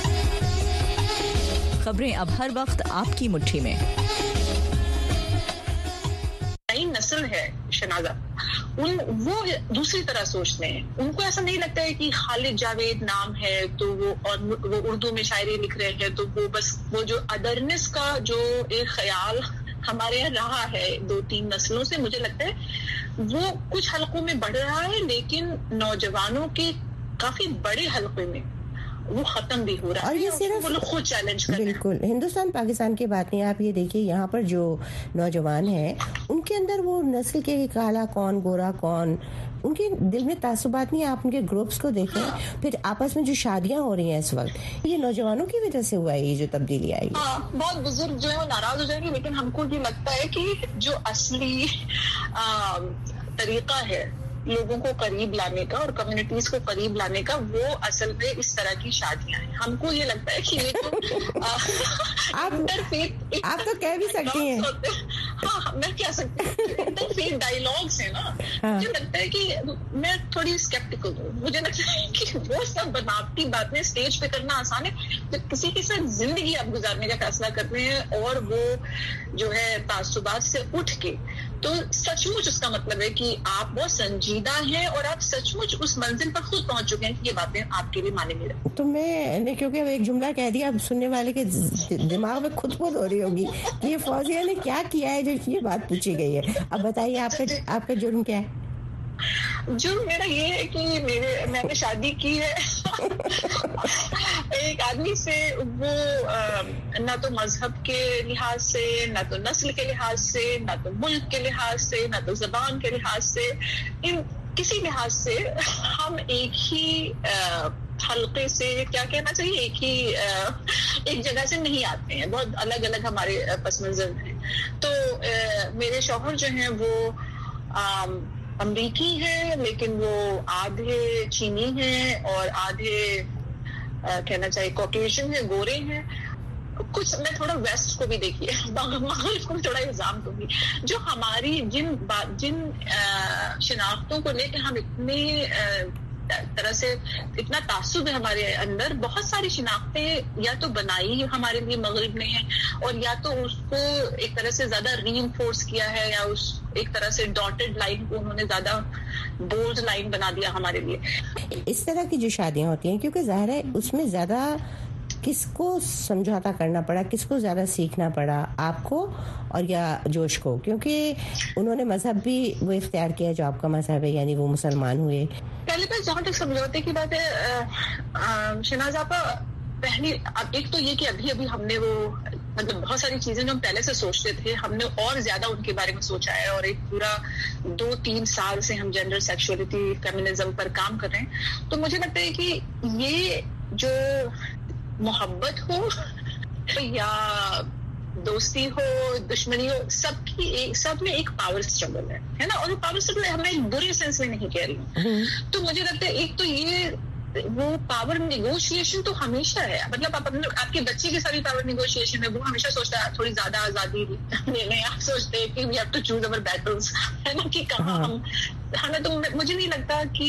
खबरें अब हर वक्त आपकी मुट्ठी में. नई नस्ल है शनाजा, उन वो दूसरी तरह सोचते हैं. उनको ऐसा नहीं लगता है कि खालिद जावेद नाम है तो वो और वो उर्दू में शायरी लिख रहे हैं तो वो बस वो जो अदरनेस का जो एक ख्याल हमारे यहाँ रहा है दो तीन नस्लों से, मुझे लगता है वो कुछ हलकों में बढ़ रहा है, लेकिन नौजवानों के काफी बड़े हलके में वो खत्म भी हो रहा और है. ये सिर्फ वो लोग खुद चैलेंज कर रहे हैं. बिल्कुल हिंदुस्तान पाकिस्तान की बात नहीं. आप ये देखिए, यहाँ पर जो नौजवान हैं उनके अंदर वो नस्ल के काला कौन गोरा कौन, उनके दिल में तासुबात नहीं है. आप उनके ग्रुप्स को देखें, फिर आपस में जो शादियां हो रही हैं इस वक्त, ये नौजवानों की वजह से हुआ है ये जो तब्दीली आई है. हाँ, बहुत बुजुर्ग जो है वो नाराज हो जाएंगे, लेकिन हमको ये लगता है कि जो असली आ, तरीका है लोगों को करीब लाने का और कम्युनिटीज को करीब लाने का, वो असल में इस तरह की शादियां हैं. हमको ये लगता है कि ये तो आप, आप तो कह भी सकती हैं. हाँ, मैं कह सकती हूँ. इंटरफेथ डायलॉग्स है ना. हाँ. मुझे लगता है कि मैं थोड़ी स्केप्टिकल हूँ. मुझे लगता है कि वो सब बनावटी बातें स्टेज पे करना आसान है. जब किसी के साथ जिंदगी आप गुजारने का फैसला करते हैं और वो जो है तासुबात से उठ के, तो सचमुच उसका मतलब है कि आप बहुत संजीदा हैं और आप सचमुच उस मंजिल पर खुद पहुंच चुके हैं कि ये बातें आपके लिए माने नहीं रही. तो मैं क्योंकि अब एक जुमला कह दिया, अब सुनने वाले के दिमाग में खुद खुद हो रही होगी कि ये फौजिया ने क्या किया है जो ये बात पूछी गई है. अब बताइए आपका आपका जुर्म क्या है? जुर्म मेरा ये है कि मेरे मैंने शादी की है एक आदमी से, वो ना तो मजहब के लिहाज से, ना तो नस्ल के लिहाज से, ना तो मुल्क के लिहाज से, ना तो जबान के लिहाज से, इन किसी लिहाज से हम एक ही हल्के से, क्या कहना चाहिए, एक ही एक जगह से नहीं आते हैं. बहुत अलग अलग हमारे पस मंजर हैं. तो मेरे शौहर जो हैं वो अमरीकी हैं, लेकिन वो आधे चीनी हैं और आधे आ, कहना चाहिए कॉकेशियन है, गोरे हैं. कुछ मैं थोड़ा वेस्ट को भी देखिए, मगरब को भी थोड़ा इल्जाम दूंगी. जो हमारी जिन जिन शिनाख्तों को लेकर हम इतने तरह से इतना तासुब है हमारे अंदर, बहुत सारी शिनाख्तें या तो बनाई हमारे लिए मगरिब ने है, और या तो उसको एक तरह से ज्यादा रीइंफोर्स किया है, या उस एक तरह से डॉटेड लाइन को उन्होंने ज्यादा बोल्ड लाइन बना दिया हमारे लिए. इस तरह की जो शादियां होती हैं, क्योंकि जाहिर है उसमें ज्यादा किसको समझौता करना पड़ा, किसको ज्यादा सीखना पड़ा, आपको और या जोश को? क्योंकि उन्होंने मजहब भी वो इख्तियार किया जो आपका मजहब है, यानी वो मुसलमान हुए. पहले बात जहाँ तक समझौते की बात है शहनाज आपा, पहली एक तो ये कि अभी अभी हमने वो मतलब बहुत सारी चीजें जो हम पहले से सोचते थे, हमने और ज्यादा उनके बारे में सोचा है, और एक पूरा दो तीन साल से हम जेंडर सेक्सुअलिटी फेमिनिज्म पर काम कर रहे हैं. तो मुझे लगता है कि ये जो मोहब्बत हो या दोस्ती हो, दुश्मनी हो, सबकी एक सब में एक पावर स्ट्रगल है है ना. और वो पावर स्ट्रगल है, मैं बुरे सेंस में नहीं कह रही हूँ. तो मुझे लगता है एक तो ये वो पावर निगोशिएशन तो हमेशा है. मतलब आप अपने आपके बच्चे के साथ भी पावर निगोशिएशन है. वो हमेशा सोचता है थोड़ी ज्यादा आजादी ले लें. आप सोचते हैं कि we have to choose our battles, है ना, कि कहाँ हम हमें. तो मुझे नहीं लगता कि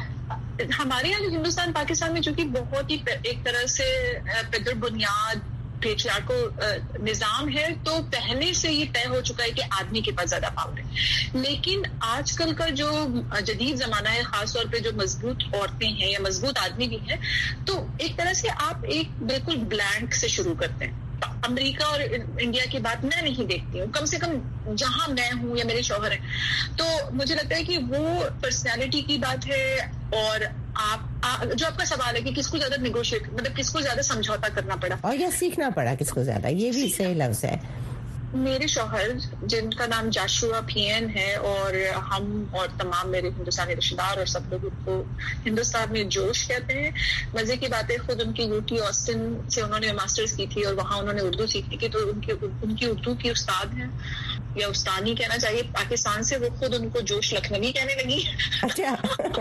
हमारे यहाँ हिंदुस्तान पाकिस्तान में, जो कि बहुत ही एक तरह से पिदर बुनियाद پیٹریارکل نظام ہے تو پہلے سے یہ طے ہو چکا ہے کہ آدمی کے پاس زیادہ پاور ہے. لیکن آج کل کا جو جدید زمانہ ہے، خاص طور پہ جو مضبوط عورتیں ہیں یا مضبوط آدمی بھی ہیں، تو ایک طرح سے آپ ایک بالکل بلینک سے شروع کرتے ہیں. امریکہ اور انڈیا کی بات میں نہیں دیکھتی ہوں، کم سے کم جہاں میں ہوں یا میرے شوہر ہیں. تو مجھے لگتا ہے کہ وہ پرسنالٹی کی بات ہے. اور آپ جو آپ کا سوال ہے کہ کس کو زیادہ نیگوشیٹ، مطلب کس کو زیادہ سمجھوتا کرنا پڑا اور یا سیکھنا پڑا کس کو زیادہ، یہ بھی صحیح لفظ ہے. میرے شوہر جن کا نام جاشوا پھین ہے، اور ہم اور تمام میرے ہندوستانی رشتہ دار اور سب لوگ ان کو ہندوستان میں جوش کہتے ہیں. مزے کی بات ہے، خود ان کی یو ٹی آسٹن سے انہوں نے ماسٹرز کی تھی اور وہاں انہوں نے اردو سیکھی تھی، تو ان کی ان کی اردو کی استاد ہیں یا استانی کہنا چاہیے. پاکستان سے وہ خود ان کو جوش لکھنوی کہنے لگی. اچھا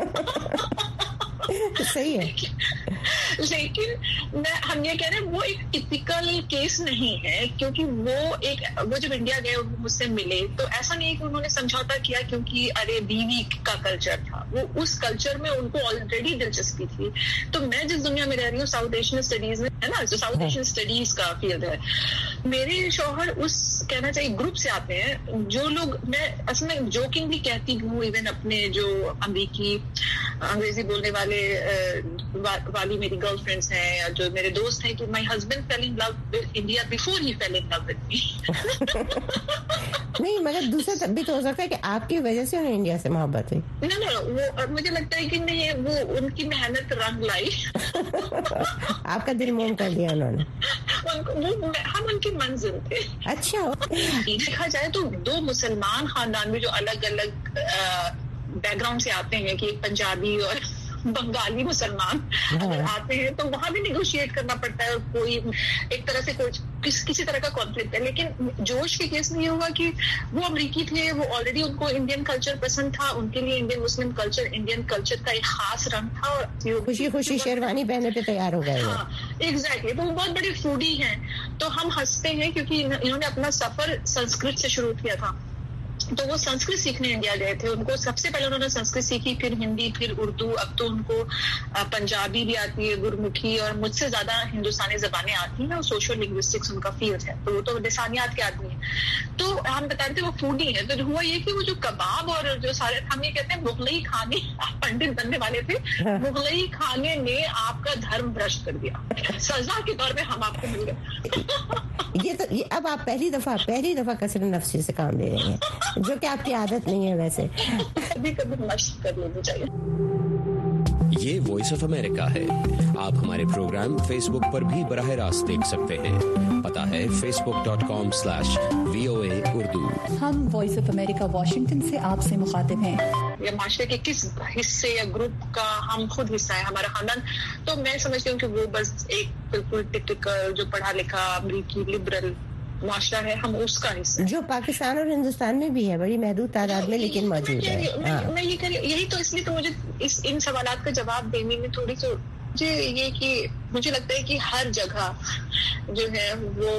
صحیح ہے. لیکن میں ہم یہ کہہ رہے ہیں وہ ایک ٹپیکل کیس نہیں ہے، کیونکہ وہ ایک وہ جب انڈیا گئے اور مجھ سے ملے تو ایسا نہیں ہے کہ انہوں نے سمجھوتا کیا کیونکہ ارے بیوی کا کلچر تھا. وہ اس کلچر میں ان کو آلریڈی دلچسپی تھی. تو میں جس دنیا میں رہ رہی ہوں ساؤتھ ایشین اسٹڈیز میں ہے نا، جو ساؤتھ ایشین اسٹڈیز کا فیلڈ ہے، میرے شوہر اس کہنا چاہیے گروپ سے آتے ہیں جو لوگ، میں اصل میں جوکنگلی کہتی ہوں ایون اپنے جو امریکی انگریزی بولنے والے والی میری گرل فرینڈس ہیں یا جو میرے دوست ہیں کہ my husband fell in love with India before he fell in love with me. نہیں مگر دوسرا بھی تو ہو سکتا ہے کہ آپ کی وجہ سے انہیں انڈیا سے محبت ہوئی. نہ نہ وہ مجھے لگتا ہے کہ نہیں، وہ ان کی محنت رنگ لائی. آپ کا دل موم کر دیا انہوں نے. ہم ان کی منزل تھے. اچھا دیکھا جائے تو دو مسلمان خاندان میں جو الگ الگ بیک گراؤنڈ سے آتے ہیں کہ پنجابی اور بنگالی مسلمان اگر آتے ہیں تو وہاں بھی نیگوشیٹ کرنا پڑتا ہے اور کوئی ایک طرح سے کوئی کس, کسی طرح کا کانفلکٹ ہے. لیکن جوش کے کیس میں یہ ہوا کہ وہ امریکی تھے، وہ آلریڈی ان کو انڈین کلچر پسند تھا، ان کے لیے Indian Muslim culture Indian culture کا ایک خاص رنگ تھا اور خوشی خوشی شیروانی پہننے پہ تیار ہو گئے. ہاں ایگزیکٹلی. وہ بہت بڑے فوڈی ہیں تو ہم ہنستے ہیں کیونکہ انہوں نے اپنا سفر سنسکرت سے شروع کیا تھا. تو وہ سنسکرت سیکھنے انڈیا گئے تھے. ان کو سب سے پہلے انہوں نے سنسکرت سیکھی، پھر ہندی، پھر اردو. اب تو ان کو پنجابی بھی آتی ہے، گرمکھی، اور مجھ سے زیادہ ہندوستانی زبانیں آتی ہیں. اور سوشل لنگوسٹکس ان کا فیلڈ ہے، تو وہ تو لسانیات کے آدمی ہیں. تو ہم بتا رہے تھے وہ فوڈی ہیں. تو ہوا یہ کہ وہ جو کباب اور جو سارے ہم یہ کہتے ہیں مغلئی کھانے، پنڈت بننے والے تھے، مغلئی کھانے نے آپ کا دھرم بھرشٹ کر دیا. سزا کے طور پہ ہم آپ کو مل گئے. یہ تو اب آپ پہلی دفعہ پہلی دفعہ کثرت نفسی سے کام لے رہے ہیں، جو کہ آپ کی عادت نہیں ہے. ویسے کبھی کبھی مشق کر لینی چاہیے. یہ وائس آف امریکہ ہے. آپ ہمارے پروگرام فیس بک پر بھی براہ راست دیکھ سکتے ہیں. پتا ہے Facebook dot com slash V O A Urdu. ہم وائس آف امریکہ واشنگٹن سے آپ سے مخاطب ہیں. یا معاشرے کے کس حصے یا گروپ کا ہم خود حصہ ہے، ہمارا خاندان. تو میں سمجھتی ہوں کہ وہ بس ایک بالکل ٹپیکل جو پڑھا لکھا امریکی لبرل معاشرہ ہے، ہم اس کا حصہ جو پاکستان اور ہندوستان میں بھی ہے بڑی محدود تعداد میں، لیکن موجود ہے. میں یہ کہہ رہی یہی تو اس لیے تو مجھے اس ان سوالات کا جواب دینے میں تھوڑی سی مجھے یہ کہ مجھے لگتا ہے کہ ہر جگہ جو ہے وہ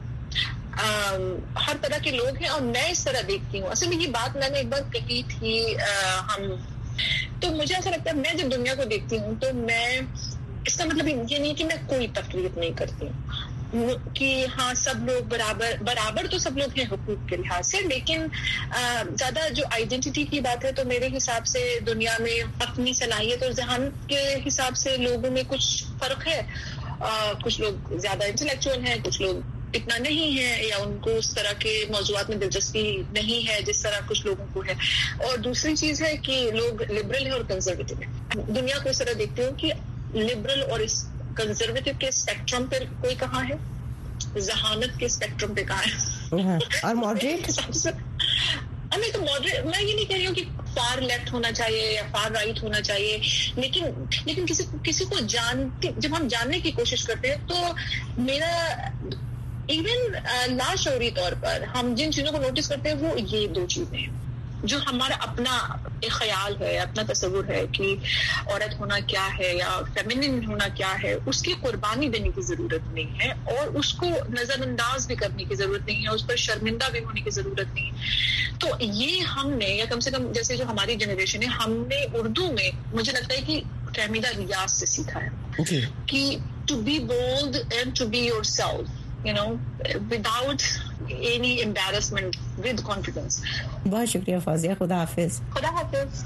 ہر طرح کے لوگ ہیں اور میں اس طرح دیکھتی ہوں. اصل میں یہ بات میں نے ایک بار کہی تھی ہم تو مجھے ایسا لگتا ہے میں جب دنیا کو دیکھتی ہوں تو میں اس کا مطلب یہ نہیں کہ میں کوئی تفریق نہیں کرتی کہ ہاں سب لوگ برابر برابر تو سب لوگ ہیں حقوق کے لحاظ سے، لیکن زیادہ جو آئیڈینٹی کی بات ہے تو میرے حساب سے دنیا میں اپنی صلاحیت اور ذہانت کے حساب سے لوگوں میں کچھ فرق ہے. کچھ لوگ زیادہ انٹلیکچوئل ہیں، کچھ لوگ اتنا نہیں ہے یا ان کو اس طرح کے موضوعات میں دلچسپی نہیں ہے جس طرح کچھ لوگوں کو ہے. اور دوسری چیز ہے کہ لوگ لبرل ہیں اور کنزرویٹو ہیں. دنیا کو اس طرح دیکھتے ہو کہ لبرل اور اس کنزرویٹو کے اسپیکٹرم پہ کوئی کہاں ہے، ذہانت کے اسپیکٹرم پہ کہاں ہے، اور ماڈریٹ. نہیں تو ماڈریٹ میں یہ نہیں کہہ رہی ہوں کہ فار لیفٹ ہونا چاہیے یا فار رائٹ ہونا چاہیے، لیکن لیکن کسی کسی کو جانتے جب ہم جاننے کی کوشش کرتے ہیں تو میرا ایون لاشعوری طور پر ہم جن چیزوں کو نوٹس کرتے ہیں وہ یہ دو چیزیں ہیں جو ہمارا اپنا ایک خیال ہے، اپنا تصور ہے کہ عورت ہونا کیا ہے یا فیمینن ہونا کیا ہے، اس کی قربانی دینے کی ضرورت نہیں ہے اور اس کو نظر انداز بھی کرنے کی ضرورت نہیں ہے، اس پر شرمندہ بھی ہونے کی ضرورت نہیں ہے. تو یہ ہم نے یا کم سے کم جیسے جو ہماری جنریشن ہے ہم نے اردو میں مجھے لگتا ہے کہ فہمیدہ ریاض سے سیکھا ہے کہ to be bold and to be yourself. you know, without any embarrassment, with confidence. بہت شکریہ فوزیہ. خدا حافظ. خدا حافظ.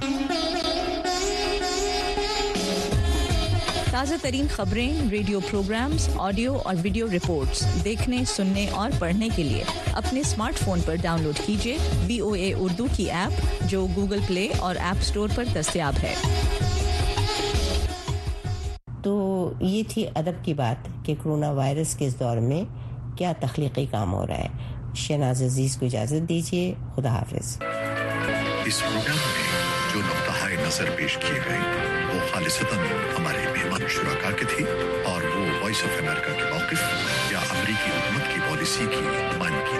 تازہ ترین خبریں، ریڈیو پروگرامز، آڈیو اور ویڈیو رپورٹس دیکھنے، سننے اور پڑھنے کے لیے اپنے اسمارٹ فون پر ڈاؤن لوڈ کیجیے وی او اے اردو کی ایپ جو گوگل پلے اور ایپ اسٹور پر دستیاب ہے. تو یہ تھی ادب کی بات کہ کرونا وائرس کے اس دور میں کیا تخلیقی کام ہو رہا ہے. شہناز عزیز کو اجازت دیجیے. خدا حافظ. اس پروگرام میں جو نقطۂ نظر پیش کیے گئے وہ خالصتاً ہمارے مہمان شرکا کے تھے اور وہ وائس آف امریکہ کے موقف یا امریکی حکومت کی پالیسی کی نمائندگی